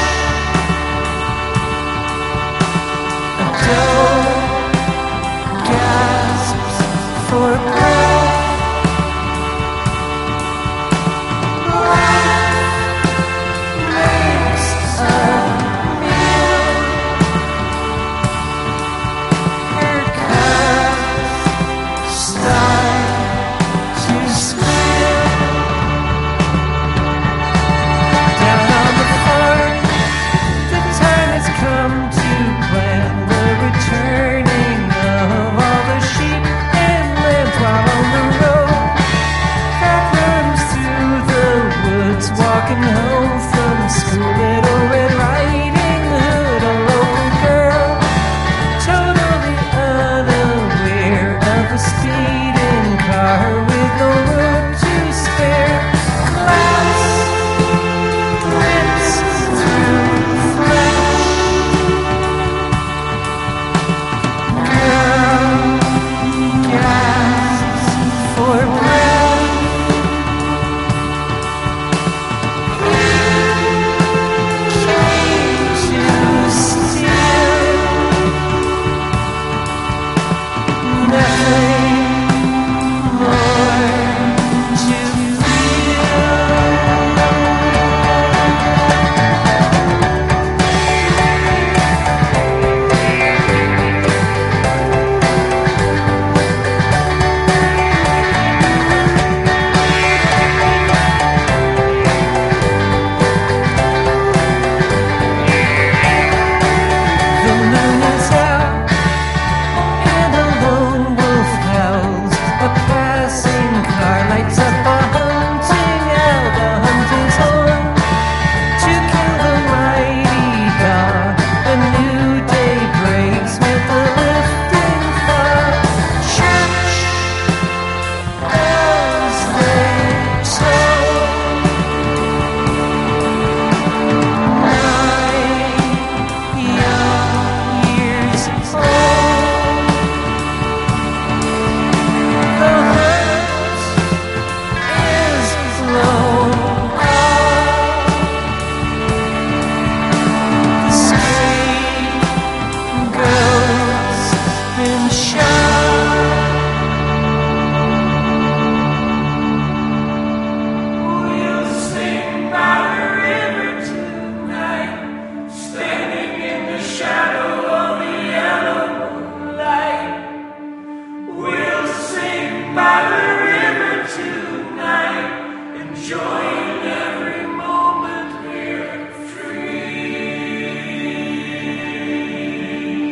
A dull for breath. Life makes a meal. Her calves start to squeal. Down on the farm, the time has come to plan the return.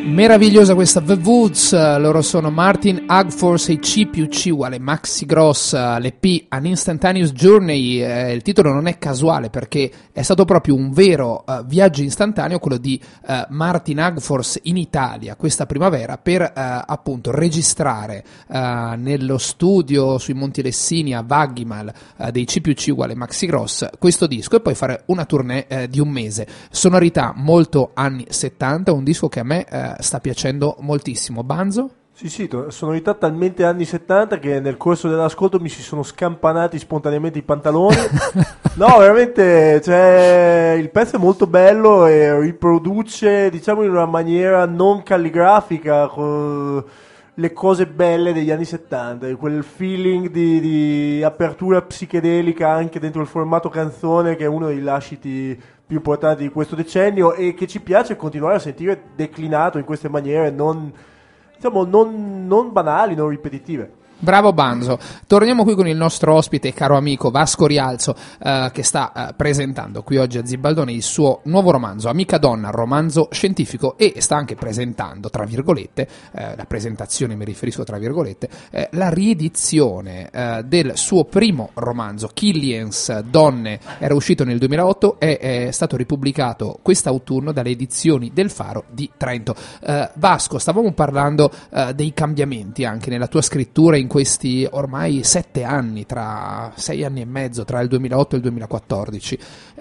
Meravigliosa questa The Woods, loro sono Martin Agforce e C+C uguale Maxi Gross, l'EP An Instantaneous Journey, il titolo non è casuale perché è stato proprio un vero viaggio istantaneo quello di Martin Agforce in Italia questa primavera per appunto registrare nello studio sui Monti Lessini a Vaghimal dei C+C uguale Maxi Gross questo disco e poi fare una tournée di un mese. Sonorità molto anni 70, un disco che a me sta piacendo moltissimo. Banzo? Sì, sonorità talmente anni 70 che nel corso dell'ascolto mi si sono scampanati spontaneamente i pantaloni. No, veramente, cioè, il pezzo è molto bello e riproduce, diciamo, in una maniera non calligrafica le cose belle degli anni 70, quel feeling di apertura psichedelica anche dentro il formato canzone, che è uno dei lasciti più importanti di questo decennio e che ci piace continuare a sentire declinato in queste maniere non banali, non ripetitive. Bravo Banzo. Torniamo qui con il nostro ospite e caro amico Vasco Rialzo, che sta presentando qui oggi a Zibaldone il suo nuovo romanzo Amica Donna, romanzo scientifico, e sta anche presentando, tra virgolette, la presentazione mi riferisco tra virgolette, la riedizione del suo primo romanzo Killian's Donne, era uscito nel 2008 e è stato ripubblicato quest'autunno dalle edizioni del Faro di Trento. Vasco, stavamo parlando dei cambiamenti anche nella tua scrittura in questi ormai 7 anni, tra 6 anni e mezzo, tra il 2008 e il 2014.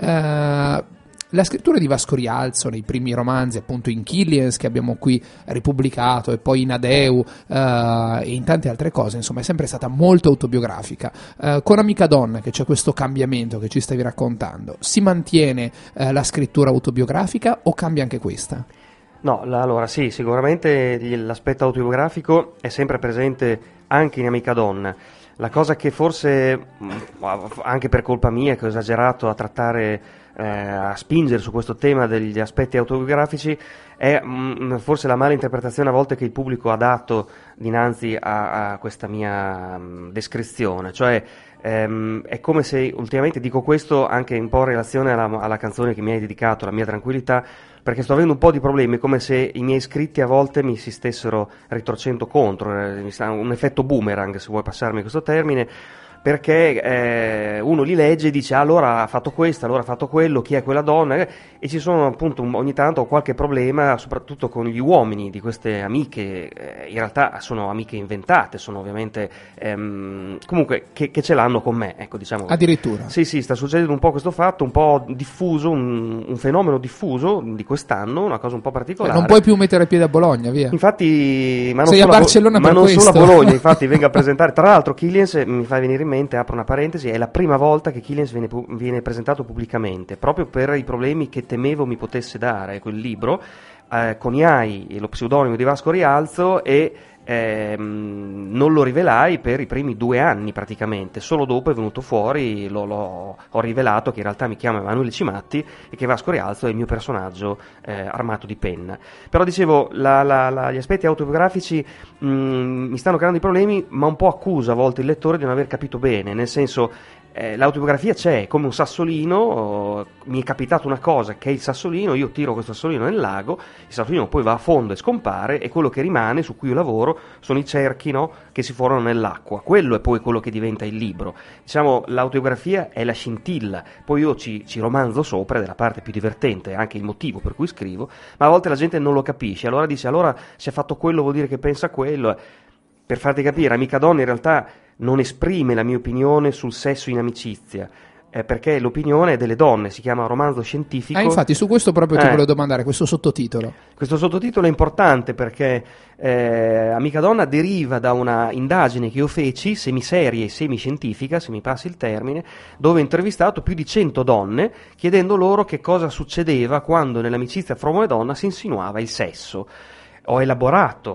La scrittura di Vasco Rialzo nei primi romanzi, appunto in Killian's che abbiamo qui ripubblicato e poi in Adeu e in tante altre cose, insomma è sempre stata molto autobiografica. Con Amica Donna, che c'è questo cambiamento che ci stavi raccontando, si mantiene la scrittura autobiografica o cambia anche questa? No, allora sì, sicuramente l'aspetto autobiografico è sempre presente anche in Amica Donna. La cosa che forse, anche per colpa mia, che ho esagerato a trattare, a spingere su questo tema degli aspetti autobiografici, è forse la mala interpretazione a volte che il pubblico ha dato dinanzi a questa mia descrizione. Cioè, è come se, ultimamente dico questo anche un po' in relazione alla canzone che mi hai dedicato, La mia tranquillità, perché sto avendo un po' di problemi, come se i miei scritti a volte mi si stessero ritorcendo contro, un effetto boomerang, se vuoi passarmi questo termine, perché uno li legge e dice allora ha fatto questo, allora ha fatto quello, chi è quella donna, e ci sono appunto ogni tanto qualche problema soprattutto con gli uomini di queste amiche, in realtà sono amiche inventate, sono ovviamente comunque che ce l'hanno con me, ecco, diciamo. Addirittura? Sì, sta succedendo un po' questo fatto, un po' diffuso, un fenomeno diffuso di quest'anno, una cosa un po' particolare. Non puoi più mettere piede a Bologna, via. Infatti, ma non sei solo a Barcellona ma per non questo. solo a Bologna, infatti venga a presentare, tra l'altro Killian's, mi fa venire in mente, apro una parentesi, è la prima volta che Killian's viene presentato pubblicamente, proprio per i problemi che temevo mi potesse dare quel libro, con IAI e lo pseudonimo di Vasco Rialzo, e non lo rivelai per i primi 2 anni praticamente, solo dopo è venuto fuori, ho rivelato che in realtà mi chiamo Emanuele Cimatti e che Vasco Rialzo è il mio personaggio armato di penna. Però dicevo, gli aspetti autobiografici mi stanno creando dei problemi, ma un po' accuso a volte il lettore di non aver capito bene, nel senso, l'autobiografia c'è come un sassolino, mi è capitato una cosa che è il sassolino, io tiro questo sassolino nel lago, il sassolino poi va a fondo e scompare, e quello che rimane, su cui io lavoro, sono i cerchi, no, che si formano nell'acqua. Quello è poi quello che diventa il libro. Diciamo, l'autobiografia è la scintilla, poi io ci romanzo sopra, ed è la parte più divertente, anche il motivo per cui scrivo, ma a volte la gente non lo capisce, allora dice, allora se ha fatto quello vuol dire che pensa quello. Per farti capire, Amica Donna in realtà non esprime la mia opinione sul sesso in amicizia, perché l'opinione è delle donne, si chiama romanzo scientifico. Infatti su questo proprio ti volevo domandare, questo sottotitolo. Questo sottotitolo è importante perché Amica Donna deriva da una indagine che io feci, semiseria e semiscientifica, se mi passi il termine, dove ho intervistato più di 100 donne, chiedendo loro che cosa succedeva quando nell'amicizia fra uomo e donna si insinuava il sesso. Ho elaborato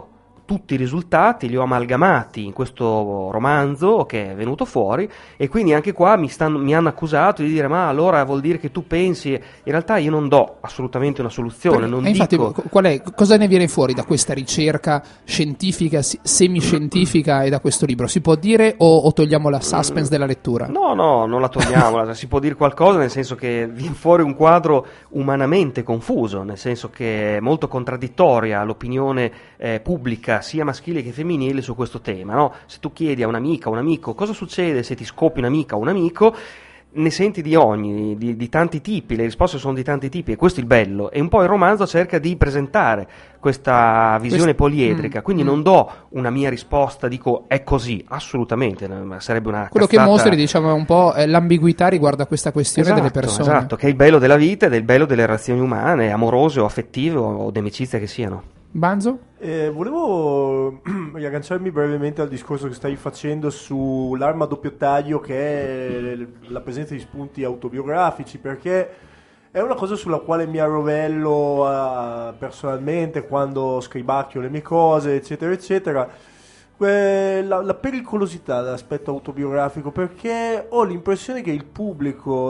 tutti i risultati, li ho amalgamati in questo romanzo che è venuto fuori, e quindi anche qua mi hanno accusato di dire: ma allora vuol dire che tu pensi. In realtà io non do assolutamente una soluzione, non infatti, dico... cosa ne viene fuori da questa ricerca scientifica, semiscientifica, e da questo libro? Si può dire o togliamo la suspense della lettura? No, non la togliamo, si può dire qualcosa, nel senso che viene fuori un quadro umanamente confuso, nel senso che è molto contraddittoria l'opinione pubblica, sia maschile che femminile, su questo tema, no? Se tu chiedi a un'amica o un amico cosa succede se ti scopi un'amica o un amico, ne senti di tanti tipi, le risposte sono di tanti tipi, e questo è il bello. E un po' il romanzo cerca di presentare questa visione poliedrica, quindi non do una mia risposta, dico è così, assolutamente, sarebbe una quello cazzata. Che mostri, diciamo, è un po' l'ambiguità riguardo a questa questione delle persone. Esatto, che è il bello della vita ed è il bello delle relazioni umane, amorose o affettive o di amicizia che siano. Banzo? Volevo riagganciarmi brevemente al discorso che stai facendo sull'arma a doppio taglio, che è la presenza di spunti autobiografici, perché è una cosa sulla quale mi arrovello personalmente quando scribacchio le mie cose, eccetera eccetera, la pericolosità dell'aspetto autobiografico, perché ho l'impressione che il pubblico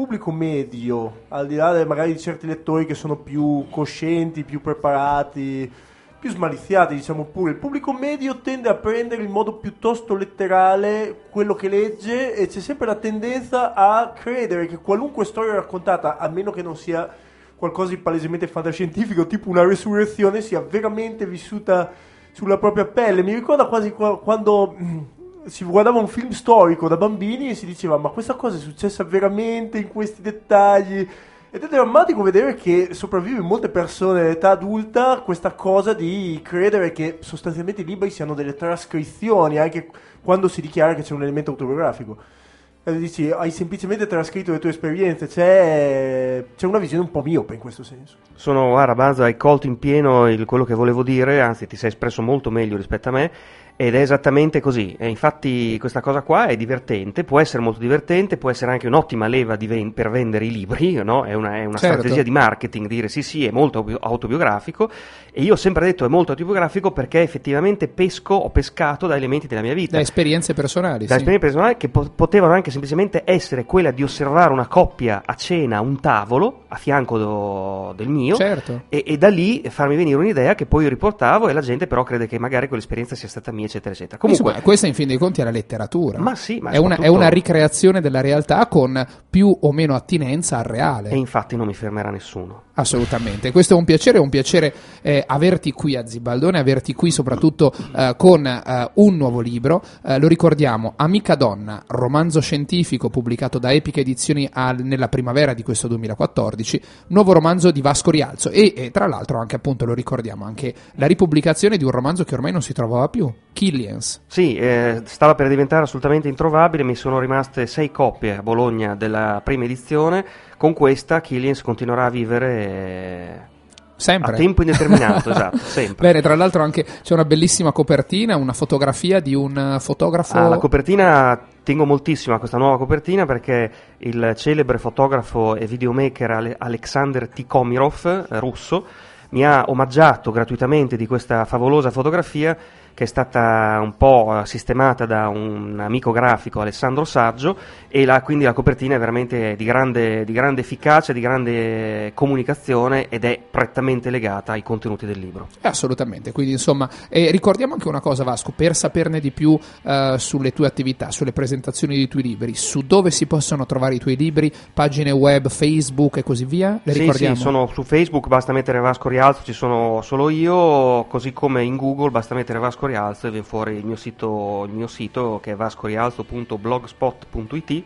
medio, al di là magari di certi lettori che sono più coscienti, più preparati, più smaliziati, diciamo pure, il pubblico medio tende a prendere in modo piuttosto letterale quello che legge, e c'è sempre la tendenza a credere che qualunque storia raccontata, a meno che non sia qualcosa di palesemente fantascientifico, tipo una resurrezione, sia veramente vissuta sulla propria pelle. Mi ricorda quasi quando si guardava un film storico da bambini e si diceva: ma questa cosa è successa veramente in questi dettagli? Ed è drammatico vedere che sopravvive in molte persone d'età adulta questa cosa di credere che sostanzialmente i libri siano delle trascrizioni, anche quando si dichiara che c'è un elemento autobiografico. E dici: hai semplicemente trascritto le tue esperienze. C'è una visione un po' miope in questo senso. Guarda, Banzo, hai colto in pieno quello che volevo dire, anzi ti sei espresso molto meglio rispetto a me, ed è esattamente così. E infatti questa cosa qua è divertente, può essere molto divertente, può essere anche un'ottima leva per vendere i libri, no? È una certo. strategia di marketing dire sì, è molto autobiografico, e io ho sempre detto è molto autobiografico perché effettivamente ho pescato da elementi della mia vita, da esperienze personali, esperienze personali che potevano anche semplicemente essere quella di osservare una coppia a cena a un tavolo a fianco del mio, certo. e da lì farmi venire un'idea che poi io riportavo, e la gente però crede che magari quell'esperienza sia stata mia, eccetera eccetera. Comunque, insomma, questa in fin dei conti è la letteratura, ma sì, ma è una ricreazione della realtà con più o meno attinenza al reale, e infatti non mi fermerà nessuno. Assolutamente, questo è un piacere averti qui a Zibaldone, averti qui soprattutto con un nuovo libro, lo ricordiamo, Amica Donna, romanzo scientifico pubblicato da Epica Edizioni nella primavera di questo 2014, nuovo romanzo di Vasco Rialzo, e tra l'altro anche, appunto, lo ricordiamo, anche la ripubblicazione di un romanzo che ormai non si trovava più, Killians. Sì, stava per diventare assolutamente introvabile, mi sono rimaste 6 copie a Bologna della prima edizione. Con questa Killians continuerà a vivere sempre a tempo indeterminato. Esatto, sempre. Bene, tra l'altro anche c'è una bellissima copertina, una fotografia di un fotografo. La copertina, tengo moltissimo a questa nuova copertina, perché il celebre fotografo e videomaker Alexander Tikhomirov, russo, mi ha omaggiato gratuitamente di questa favolosa fotografia, che è stata un po' sistemata da un amico grafico, Alessandro Saggio, e quindi la copertina è veramente di grande efficacia, di grande comunicazione, ed è prettamente legata ai contenuti del libro. Assolutamente, quindi insomma, ricordiamo anche una cosa, Vasco, per saperne di più sulle tue attività, sulle presentazioni dei tuoi libri, su dove si possono trovare i tuoi libri, pagine web, Facebook e così via, le ricordiamo? Sì, sono su Facebook, basta mettere Vasco Rialzo, ci sono solo io, così come in Google basta mettere Vasco Rialzo e viene fuori il mio sito che è vascorialzo.blogspot.it.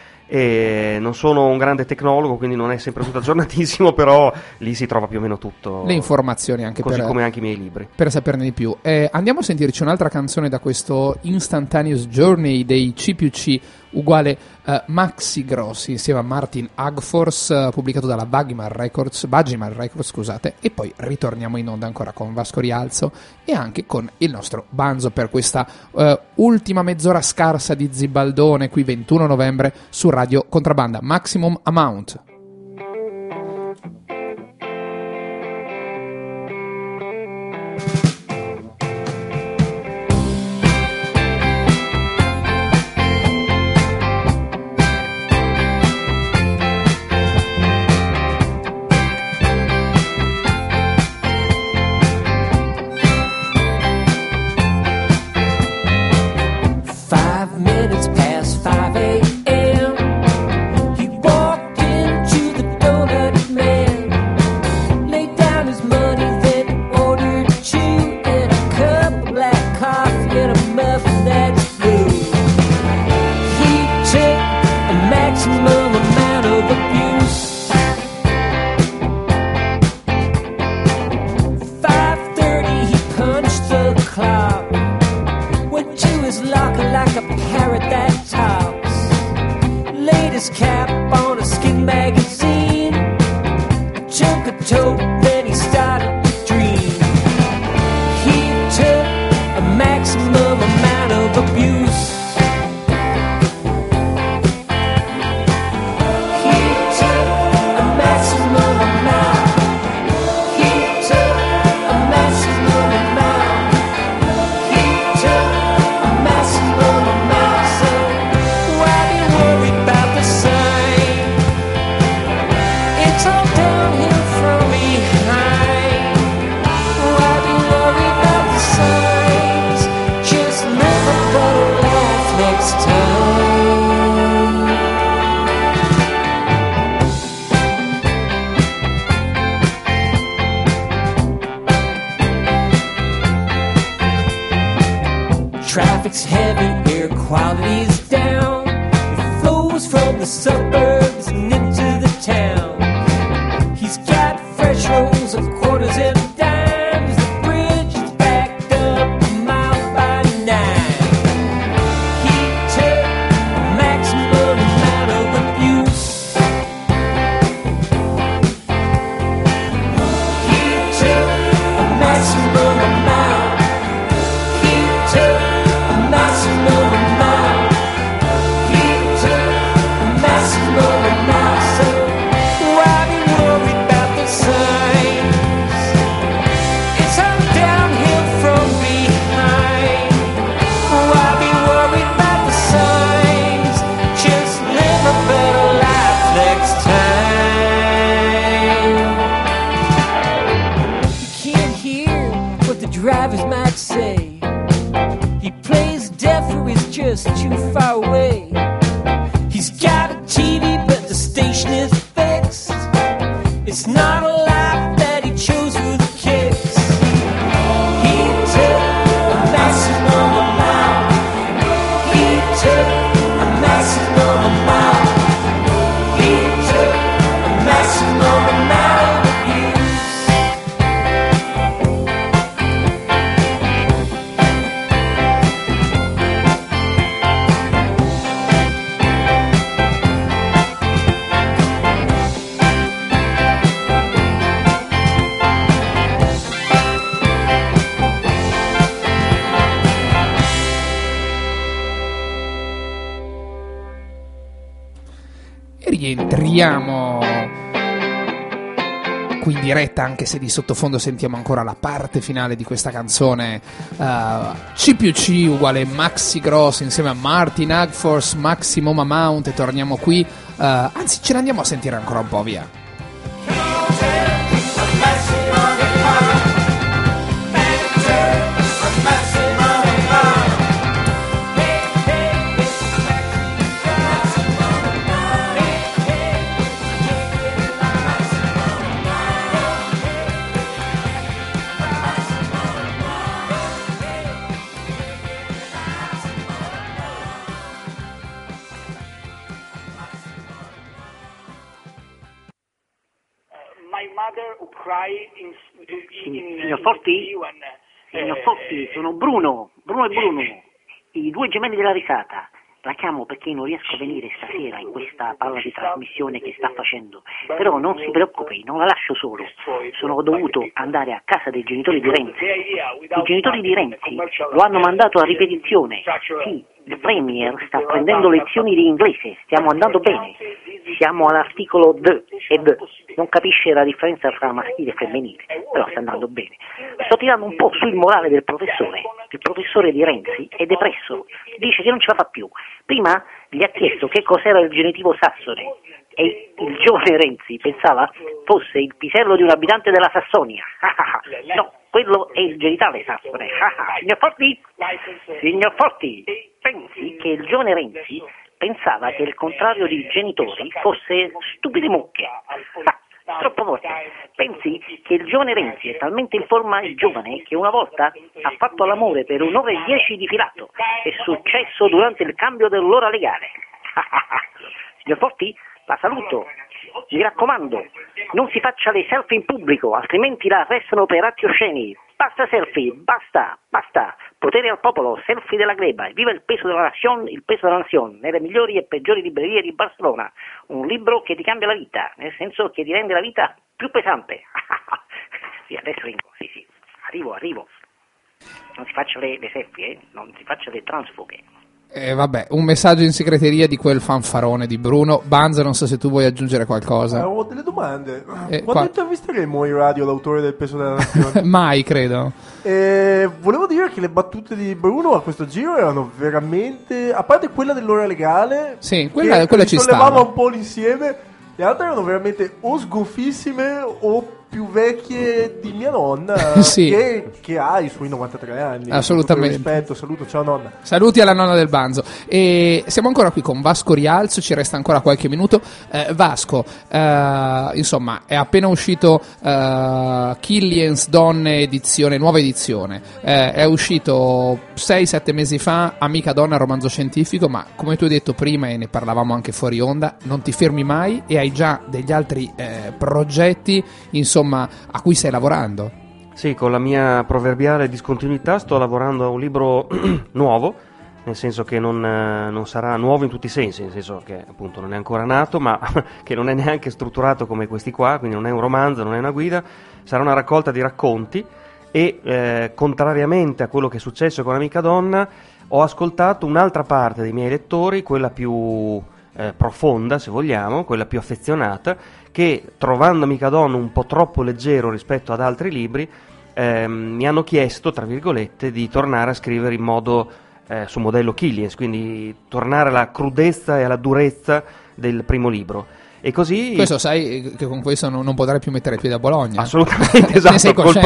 E non sono un grande tecnologo, quindi non è sempre tutto aggiornatissimo, però lì si trova più o meno tutto, le informazioni, anche così come anche i miei libri, per saperne di più. Andiamo a sentirci un'altra canzone da questo Instantaneous Journey dei CPUC, uguale Maxi Grossi insieme a Martin Agfors, pubblicato dalla Bagiman Records, scusate, e poi ritorniamo in onda ancora con Vasco Rialzo e anche con il nostro Banzo per questa ultima mezz'ora scarsa di Zibaldone, qui 21 novembre su Radio Contrabbanda. Maximum Amount. his cap on a skin magazine, took a toke, then he started to dream. He took a maximum amount of abuse. Traffic's heavy, air quality's down. It flows from the suburbs and into the town. He's got fresh rolls of quarters and dimes. The bridge is backed up a mile by 9. He took a maximum amount of abuse. He took a maximum amount. He took maximum amount. He took a maximum amount. So why be worried about the signs? It's all downhill from behind. Why be worried about the signs? Just live a better life next time. You can't hear what the drivers might say. He plays deaf or he's just too far away. He's got a TV but the station is fixed. It's not a life that he chose for the kicks. He took a maximum amount. He took a maximum amount. He took a maximum amount of abuse. E rientriamo qui in diretta, anche se di sottofondo sentiamo ancora la parte finale di questa canzone. C+C uguale Maxi Gross insieme a Martin Agforce, Maximum Amount, e torniamo qui, anzi ce ne andiamo a sentire ancora un po', via. Signor Forti? Signor Forti, sono Bruno e Bruno, i due gemelli della risata. La chiamo perché non riesco a venire stasera in questa palla di trasmissione che sta facendo, però non si preoccupi, non la lascio solo. Sono dovuto andare a casa dei genitori di Renzi. I genitori di Renzi lo hanno mandato a ripetizione. Sì, il Premier sta prendendo lezioni di inglese, stiamo andando bene. Siamo all'articolo D e D, non capisce la differenza tra maschile e femminile, però sta andando bene. Sto tirando un po' sul morale del professore. Il professore di Renzi è depresso, dice che non ce la fa più. Prima gli ha chiesto che cos'era il genitivo sassone e il giovane Renzi pensava fosse il pisello di un abitante della Sassonia. No, quello è il genitale sassone. Signor Forti, pensi che il giovane Renzi pensava che il contrario di genitori fosse stupide mucche. Troppo forte. Pensi che il giovane Renzi è talmente in forma giovane che una volta ha fatto l'amore per 1 ora e 10 di filato. È successo durante il cambio dell'ora legale. Signor Forti, la saluto. Mi raccomando, non si faccia le selfie in pubblico, altrimenti la arrestano per atti osceni. Basta selfie, basta. Potere al popolo, selfie della gleba, viva il peso della nazione, nelle migliori e peggiori librerie di Barcellona. Un libro che ti cambia la vita, nel senso che ti rende la vita più pesante. Sì, adesso vengo, sì, arrivo. Non si faccia le selfie, non si faccia le transfughe. Vabbè, un messaggio in segreteria di quel fanfarone di Bruno. Banza, non so se tu vuoi aggiungere qualcosa. Ho delle domande. Quando intervisteremo in radio l'autore del peso della nazione? Mai, credo. Volevo dire che le battute di Bruno a questo giro erano veramente, a parte quella dell'ora legale, sì, quella ci sollevava stava un po' l'insieme, le altre erano veramente o sgonfissime o più vecchie di mia nonna, sì, che ha i suoi 93 anni. Assolutamente. Rispetto, saluto, ciao nonna. Saluti alla nonna del Banzo. E siamo ancora qui con Vasco Rialzo, ci resta ancora qualche minuto. Vasco, insomma, è appena uscito Killian's Donne edizione, nuova edizione. È uscito 6-7 mesi fa, Amica Donna, romanzo scientifico, ma come tu hai detto prima e ne parlavamo anche fuori onda, non ti fermi mai e hai già degli altri progetti, insomma, a cui stai lavorando. Sì, con la mia proverbiale discontinuità sto lavorando a un libro nuovo, nel senso che non sarà nuovo in tutti i sensi, nel senso che appunto non è ancora nato, ma che non è neanche strutturato come questi qua, quindi non è un romanzo, non è una guida, sarà una raccolta di racconti e contrariamente a quello che è successo con Amica Donna, ho ascoltato un'altra parte dei miei lettori, quella più profonda, se vogliamo, quella più affezionata, che trovando Amica Donna un po' troppo leggero rispetto ad altri libri, mi hanno chiesto, tra virgolette, di tornare a scrivere in modo su modello Killians, quindi tornare alla crudezza e alla durezza del primo libro. E così questo sai che con questo non potrai più mettere piede a Bologna. Assolutamente, esatto. Col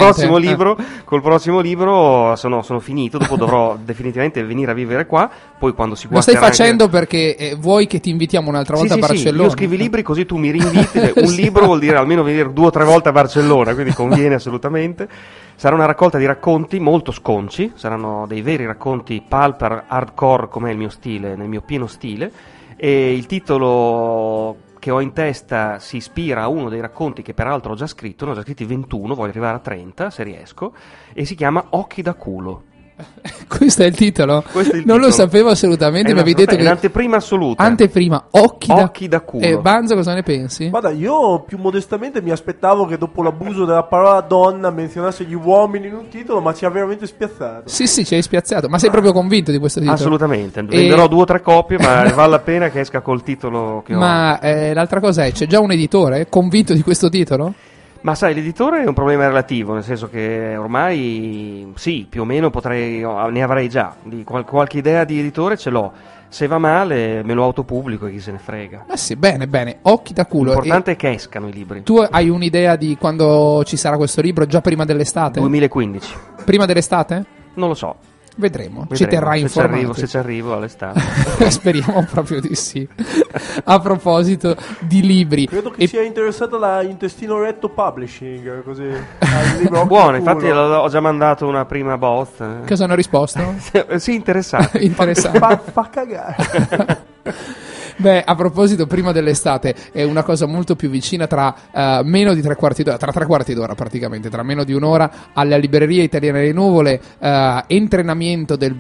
prossimo libro sono finito, dopo dovrò definitivamente venire a vivere qua, poi quando si lo stai facendo perché vuoi che ti invitiamo un'altra volta a Barcellona? Sì, io scrivi libri così tu mi rinviti, un libro vuol dire almeno venire 2 o 3 volte a Barcellona, quindi conviene assolutamente. Sarà una raccolta di racconti molto sconci, saranno dei veri racconti pulp hardcore come è il mio stile, nel mio pieno stile, e il titolo che ho in testa si ispira a uno dei racconti che peraltro ho già scritto, ne ho già scritti 21, voglio arrivare a 30 se riesco, e si chiama Occhi da culo. Questo è il titolo? Non lo sapevo assolutamente, mi avevi detto che... L'anteprima assoluta. Anteprima, occhi da culo. E Banzo, cosa ne pensi? Guarda, io più modestamente mi aspettavo che dopo l'abuso della parola donna menzionasse gli uomini in un titolo, ma ci ha veramente spiazzato. Sì, ci hai spiazzato, ma sei proprio convinto di questo titolo? Assolutamente, venderò 2 o 3 copie, ma vale la pena che esca col titolo che ho. Ma l'altra cosa è, c'è già un editore convinto di questo titolo? Ma sai, l'editore è un problema relativo, nel senso che ormai sì, più o meno ne avrei già, qualche idea di editore ce l'ho, se va male me lo autopubblico e chi se ne frega. Ma sì, bene, occhi da culo. L'importante è che escano i libri. Tu hai un'idea di quando ci sarà questo libro, già prima dell'estate? 2015. Prima dell'estate? Non lo so. Vedremo. Ci terrai informati. Se ci arrivo all'estate. Speriamo proprio di sì. A proposito di libri, credo che sia interessata la Intestino Retto Publishing, così. Buono, infatti ho già mandato una prima bozza. Cosa hanno risposto? Sì, interessante. Fa cagare. Beh, a proposito, prima dell'estate è una cosa molto più vicina, tra meno di 3/4 d'ora, tra 3/4 d'ora praticamente, tra meno di un'ora, alla libreria italiana Le Nuvole, entrenamento della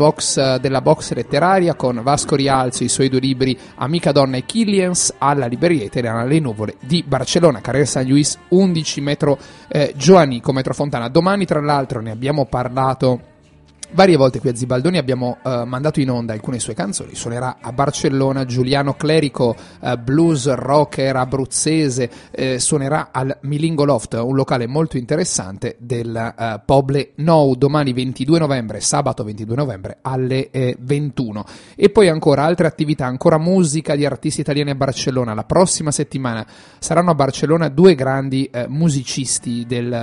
box letteraria con Vasco Rialzo, i suoi 2 libri Amica Donna e Killians, alla libreria italiana Le Nuvole di Barcellona, Carrer San Luis 11, metro Joanico, metro Fontana. Domani tra l'altro ne abbiamo parlato varie volte qui a Zibaldoni, abbiamo mandato in onda alcune sue canzoni. Suonerà a Barcellona Giuliano Clerico, blues rocker abruzzese, suonerà al Milingo Loft, un locale molto interessante del Poble Nou, domani 22 novembre, sabato 22 novembre alle 21. E poi ancora altre attività, ancora musica di artisti italiani a Barcellona. La prossima settimana saranno a Barcellona 2 grandi musicisti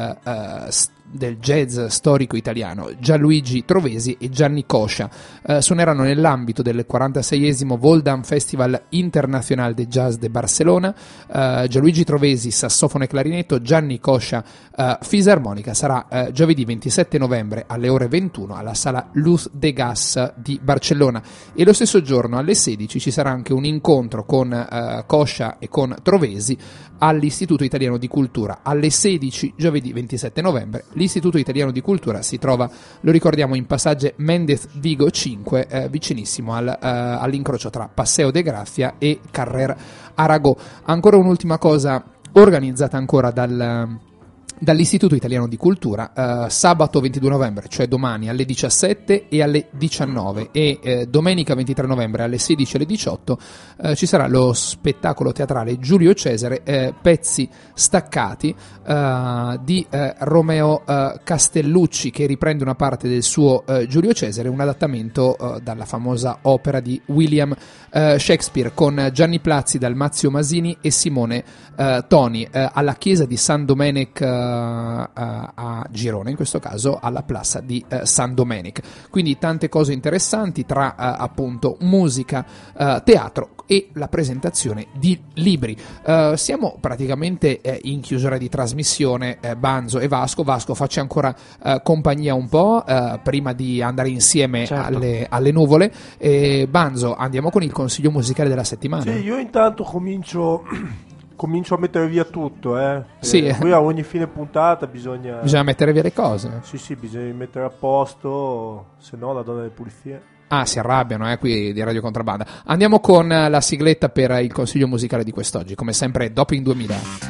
del jazz storico italiano, Gianluigi Trovesi e Gianni Coscia. Suoneranno nell'ambito del 46esimo Voldam Festival Internacional de Jazz de Barcelona. Gianluigi Trovesi sassofono e clarinetto, Gianni Coscia fisarmonica. Sarà giovedì 27 novembre alle ore 21 alla sala Luz de Gas di Barcellona, e lo stesso giorno alle 16 ci sarà anche un incontro con Coscia e con Trovesi all'Istituto Italiano di Cultura. Alle 16 giovedì 27 novembre l'Istituto Italiano di Cultura si trova, lo ricordiamo, in passaggio Mendez Vigo 5, vicinissimo all'incrocio tra Paseo de Gracia e Carrer Arago. Ancora un'ultima cosa, organizzata ancora dall'Istituto Italiano di Cultura, sabato 22 novembre, cioè domani, alle 17 e alle 19, e domenica 23 novembre alle 16 e alle 18 ci sarà lo spettacolo teatrale Giulio Cesare, pezzi staccati di Romeo Castellucci, che riprende una parte del suo Giulio Cesare, un adattamento dalla famosa opera di William Shakespeare, con Gianni Plazzi, Dalmazio Masini e Simone Toni, alla chiesa di San Domenic a Girone, in questo caso alla Plaza di San Domenic. Quindi tante cose interessanti tra appunto musica, teatro e la presentazione di libri. Siamo praticamente in chiusura di trasmissione. Banzo e Vasco, facci ancora compagnia un po' prima di andare insieme, certo, alle nuvole. Banzo, andiamo con il consiglio musicale della settimana. Sì, io intanto comincio a mettere via tutto, Sì. Qui a ogni fine puntata bisogna mettere via le cose. Sì, bisogna mettere a posto, se no la donna delle pulizie. Si arrabbiano qui di Radio Contrabbanda. Andiamo con la sigletta per il consiglio musicale di quest'oggi, come sempre Doping 2000.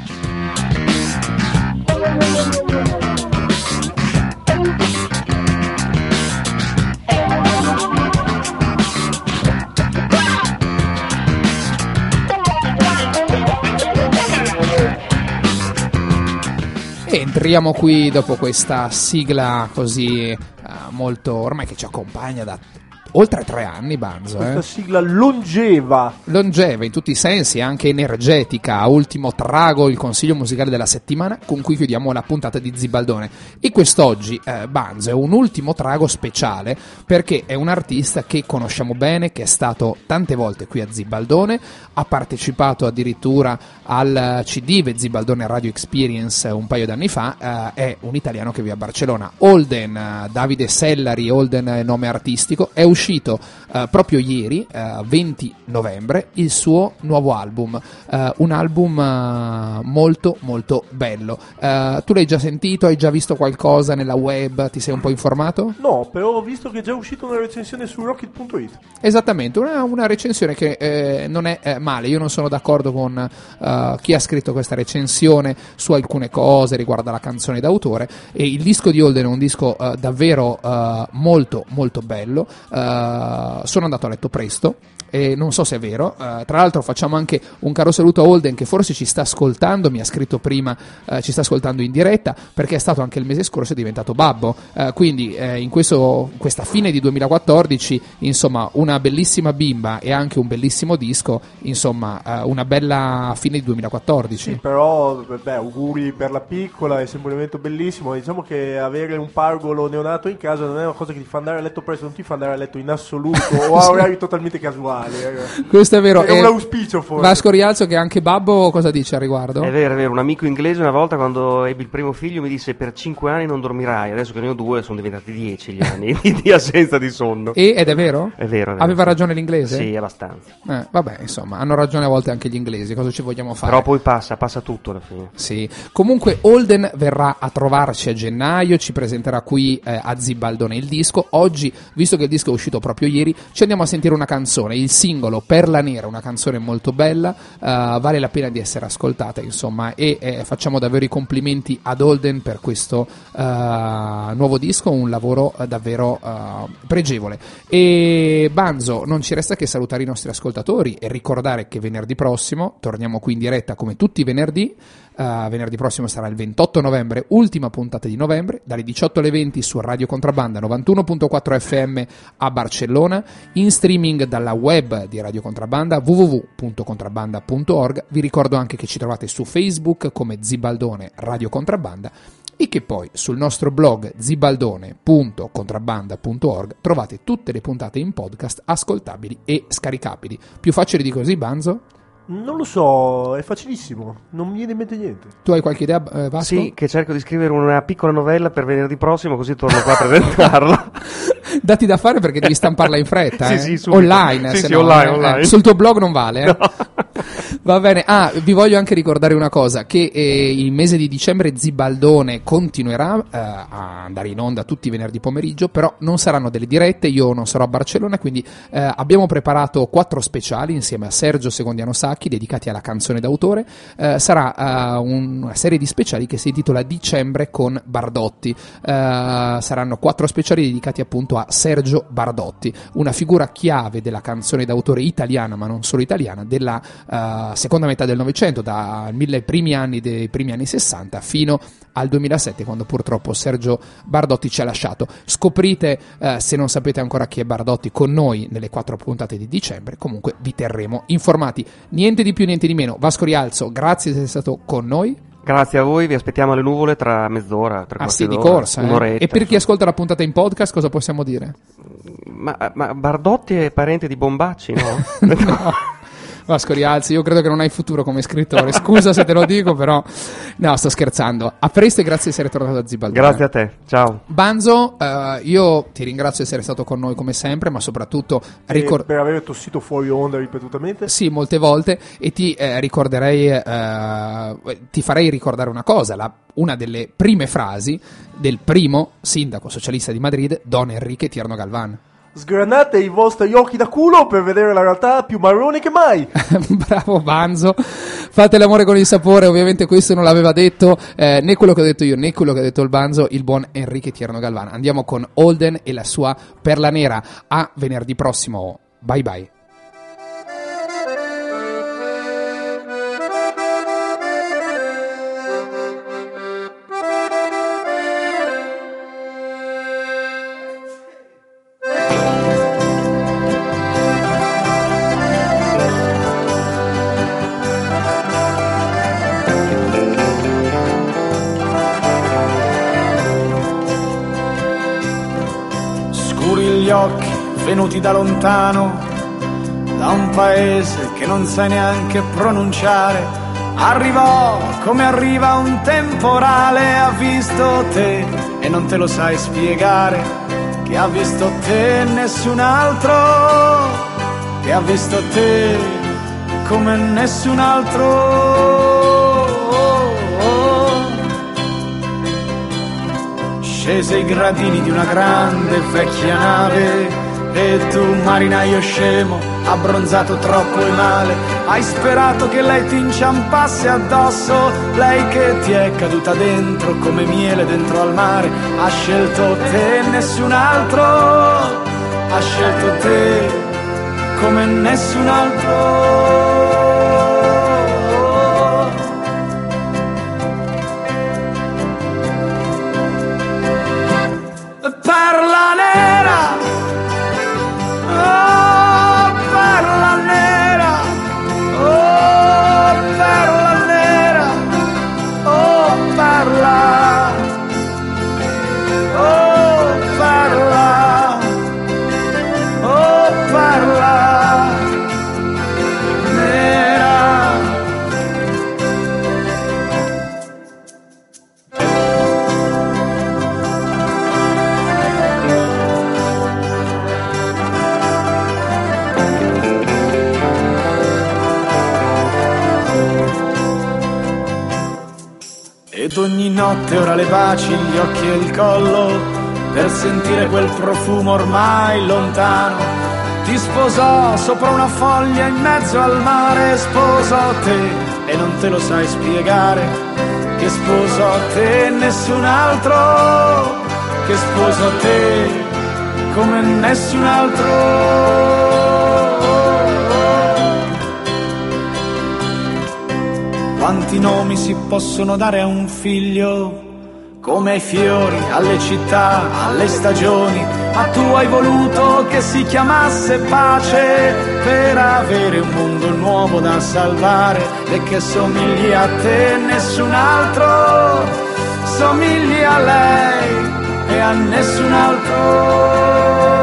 Entriamo qui dopo questa sigla così molto, ormai, che ci accompagna da oltre 3 anni, Banzo. Questa sigla longeva in tutti i sensi, anche energetica. Ultimo trago, il consiglio musicale della settimana, con cui chiudiamo la puntata di Zibaldone. E quest'oggi, Banzo, è un ultimo trago speciale, perché è un artista che conosciamo bene, che è stato tante volte qui a Zibaldone, ha partecipato addirittura al CD Zibaldone Radio Experience un paio d'anni fa. È un italiano che vive a Barcellona. Holden, Davide Sellari, Holden è nome artistico, è uscito proprio ieri, 20 novembre, il suo nuovo album, un album molto molto bello. Tu l'hai già sentito? Hai già visto qualcosa nella web? Ti sei un po' informato? No, però ho visto che è già uscita una recensione su Rocket.it. Esattamente, una recensione che non è male. Io non sono d'accordo con chi ha scritto questa recensione su alcune cose riguardo alla canzone d'autore, e il disco di Holden è un disco davvero molto molto bello. Sono andato a letto presto e non so se è vero. Tra l'altro facciamo anche un caro saluto a Holden, che forse ci sta ascoltando, mi ha scritto prima, ci sta ascoltando in diretta, perché è stato anche il mese scorso, è diventato babbo, quindi in questa fine di 2014, insomma, una bellissima bimba e anche un bellissimo disco, insomma, una bella fine di 2014. Sì, però auguri per la piccola, è sempre un evento bellissimo. Diciamo che avere un pargolo neonato in casa non è una cosa che ti fa andare a letto presto, non ti fa andare a letto in assoluto o a orari totalmente casuali. Questo è vero. È un auspicio, forse. Vasco Rialzo, che è anche babbo, cosa dice al riguardo? È vero, un amico inglese una volta, quando ebbi il primo figlio, mi disse: per 5 anni non dormirai. Adesso che ne ho 2 sono diventati 10 gli anni di assenza di sonno. Ed è vero? È vero. Aveva ragione l'inglese? Sì, abbastanza. Vabbè, insomma, hanno ragione a volte anche gli inglesi, cosa ci vogliamo fare? Però poi passa tutto alla fine. Sì. Comunque Holden verrà a trovarci a gennaio, ci presenterà qui a Zibaldone il disco. Oggi, visto che il disco è uscito proprio ieri, ci andiamo a sentire una canzone, il singolo Perla Nera, una canzone molto bella, vale la pena di essere ascoltata, insomma, e facciamo davvero i complimenti ad Holden per questo nuovo disco, un lavoro davvero pregevole. E Banzo, non ci resta che salutare i nostri ascoltatori e ricordare che venerdì prossimo torniamo qui in diretta come tutti i venerdì. Venerdì prossimo sarà il 28 novembre, ultima puntata di novembre, dalle 18 alle 20 su Radio Contrabbanda 91.4 FM a Barcellona, in streaming dalla web di Radio Contrabbanda www.contrabbanda.org. Vi ricordo anche che ci trovate su Facebook come Zibaldone Radio Contrabbanda e che poi sul nostro blog zibaldone.contrabbanda.org trovate tutte le puntate in podcast ascoltabili e scaricabili. Più facile di così, Banzo? Non lo so, è facilissimo, non mi viene in mente niente. Tu hai qualche idea, Vasco? Sì, che cerco di scrivere una piccola novella per venerdì prossimo, così torno qua a presentarla. Dati da fare perché devi stamparla in fretta, Sì, subito. online, Sì, se sì, no, online. sul tuo blog non vale, No. Va bene. Vi voglio anche ricordare una cosa, che il mese di dicembre Zibaldone continuerà a andare in onda tutti i venerdì pomeriggio, però non saranno delle dirette, io non sarò a Barcellona, quindi abbiamo preparato 4 speciali insieme a Sergio Secondiano Sacchi dedicati alla canzone d'autore. Sarà una serie di speciali che si intitola Dicembre con Bardotti. Saranno 4 speciali dedicati appunto a Sergio Bardotti, una figura chiave della canzone d'autore italiana, ma non solo italiana, della seconda metà del Novecento, dai primi anni 60 fino al 2007, quando purtroppo Sergio Bardotti ci ha lasciato. Scoprite, se non sapete ancora chi è Bardotti, con noi nelle 4 puntate di dicembre. Comunque vi terremo informati. Niente di più, niente di meno. Vasco Rialzo, grazie di essere stato con noi. Grazie a voi, vi aspettiamo alle nuvole tra mezz'ora, tre quarti di d'ora, corsa, un'oretta. E per chi ascolta la puntata in podcast, cosa possiamo dire? Ma Bardotti è parente di Bombacci, no? No. Vasco Rialzi, io credo che non hai futuro come scrittore, scusa se te lo dico, però no, sto scherzando. A presto e grazie di essere tornato a Zibaldone. Grazie a te, ciao. Banzo, io ti ringrazio di essere stato con noi come sempre, ma soprattutto per aver tossito fuori onda ripetutamente. Sì, molte volte, e ti ricorderei, ti farei ricordare una cosa, una delle prime frasi del primo sindaco socialista di Madrid, Don Enrique Tierno Galván. Sgranate i vostri occhi da culo per vedere la realtà più marrone che mai. Bravo Banzo, fate l'amore con il sapore. Ovviamente questo non l'aveva detto né quello che ho detto io né quello che ha detto il Banzo, il buon Enrique Tierno Galván. Andiamo con Holden e la sua Perla Nera. A venerdì prossimo, bye bye. Gli occhi venuti da lontano, da un paese che non sai neanche pronunciare, arrivò come arriva un temporale, ha visto te e non te lo sai spiegare, che ha visto te nessun altro, che ha visto te come nessun altro. Scese i gradini di una grande vecchia nave e tu, marinaio scemo, abbronzato troppo e male, hai sperato che lei ti inciampasse addosso, lei che ti è caduta dentro come miele dentro al mare, ha scelto te e nessun altro, ha scelto te come nessun altro. Perla nera, oh perla nera, oh perla nera, oh perla, oh perla, oh perla nera. Ed ogni notte ora le baci gli occhi e il collo per sentire quel profumo ormai lontano. Ti sposò sopra una foglia in mezzo al mare, sposò te e non te lo sai spiegare, che sposò te e nessun altro, che sposò te come nessun altro. Quanti nomi si possono dare a un figlio? Come ai fiori, alle città, alle stagioni, ma tu hai voluto che si chiamasse pace per avere un mondo nuovo da salvare e che somigli a te e nessun altro, somigli a lei e a nessun altro.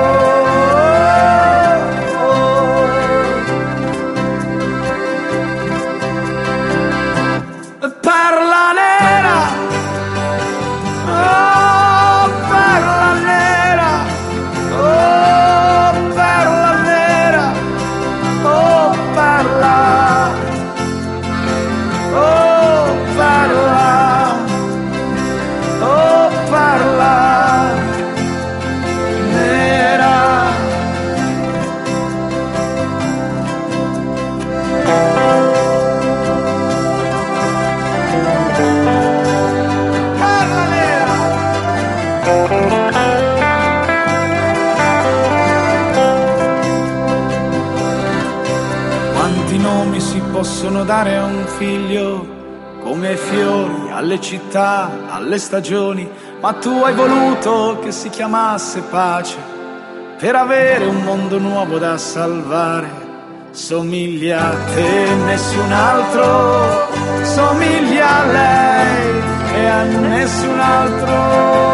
possono dare a un figlio, come ai fiori, alle città, alle stagioni, ma tu hai voluto che si chiamasse pace, per avere un mondo nuovo da salvare. Somiglia a te nessun altro, somiglia a lei e a nessun altro.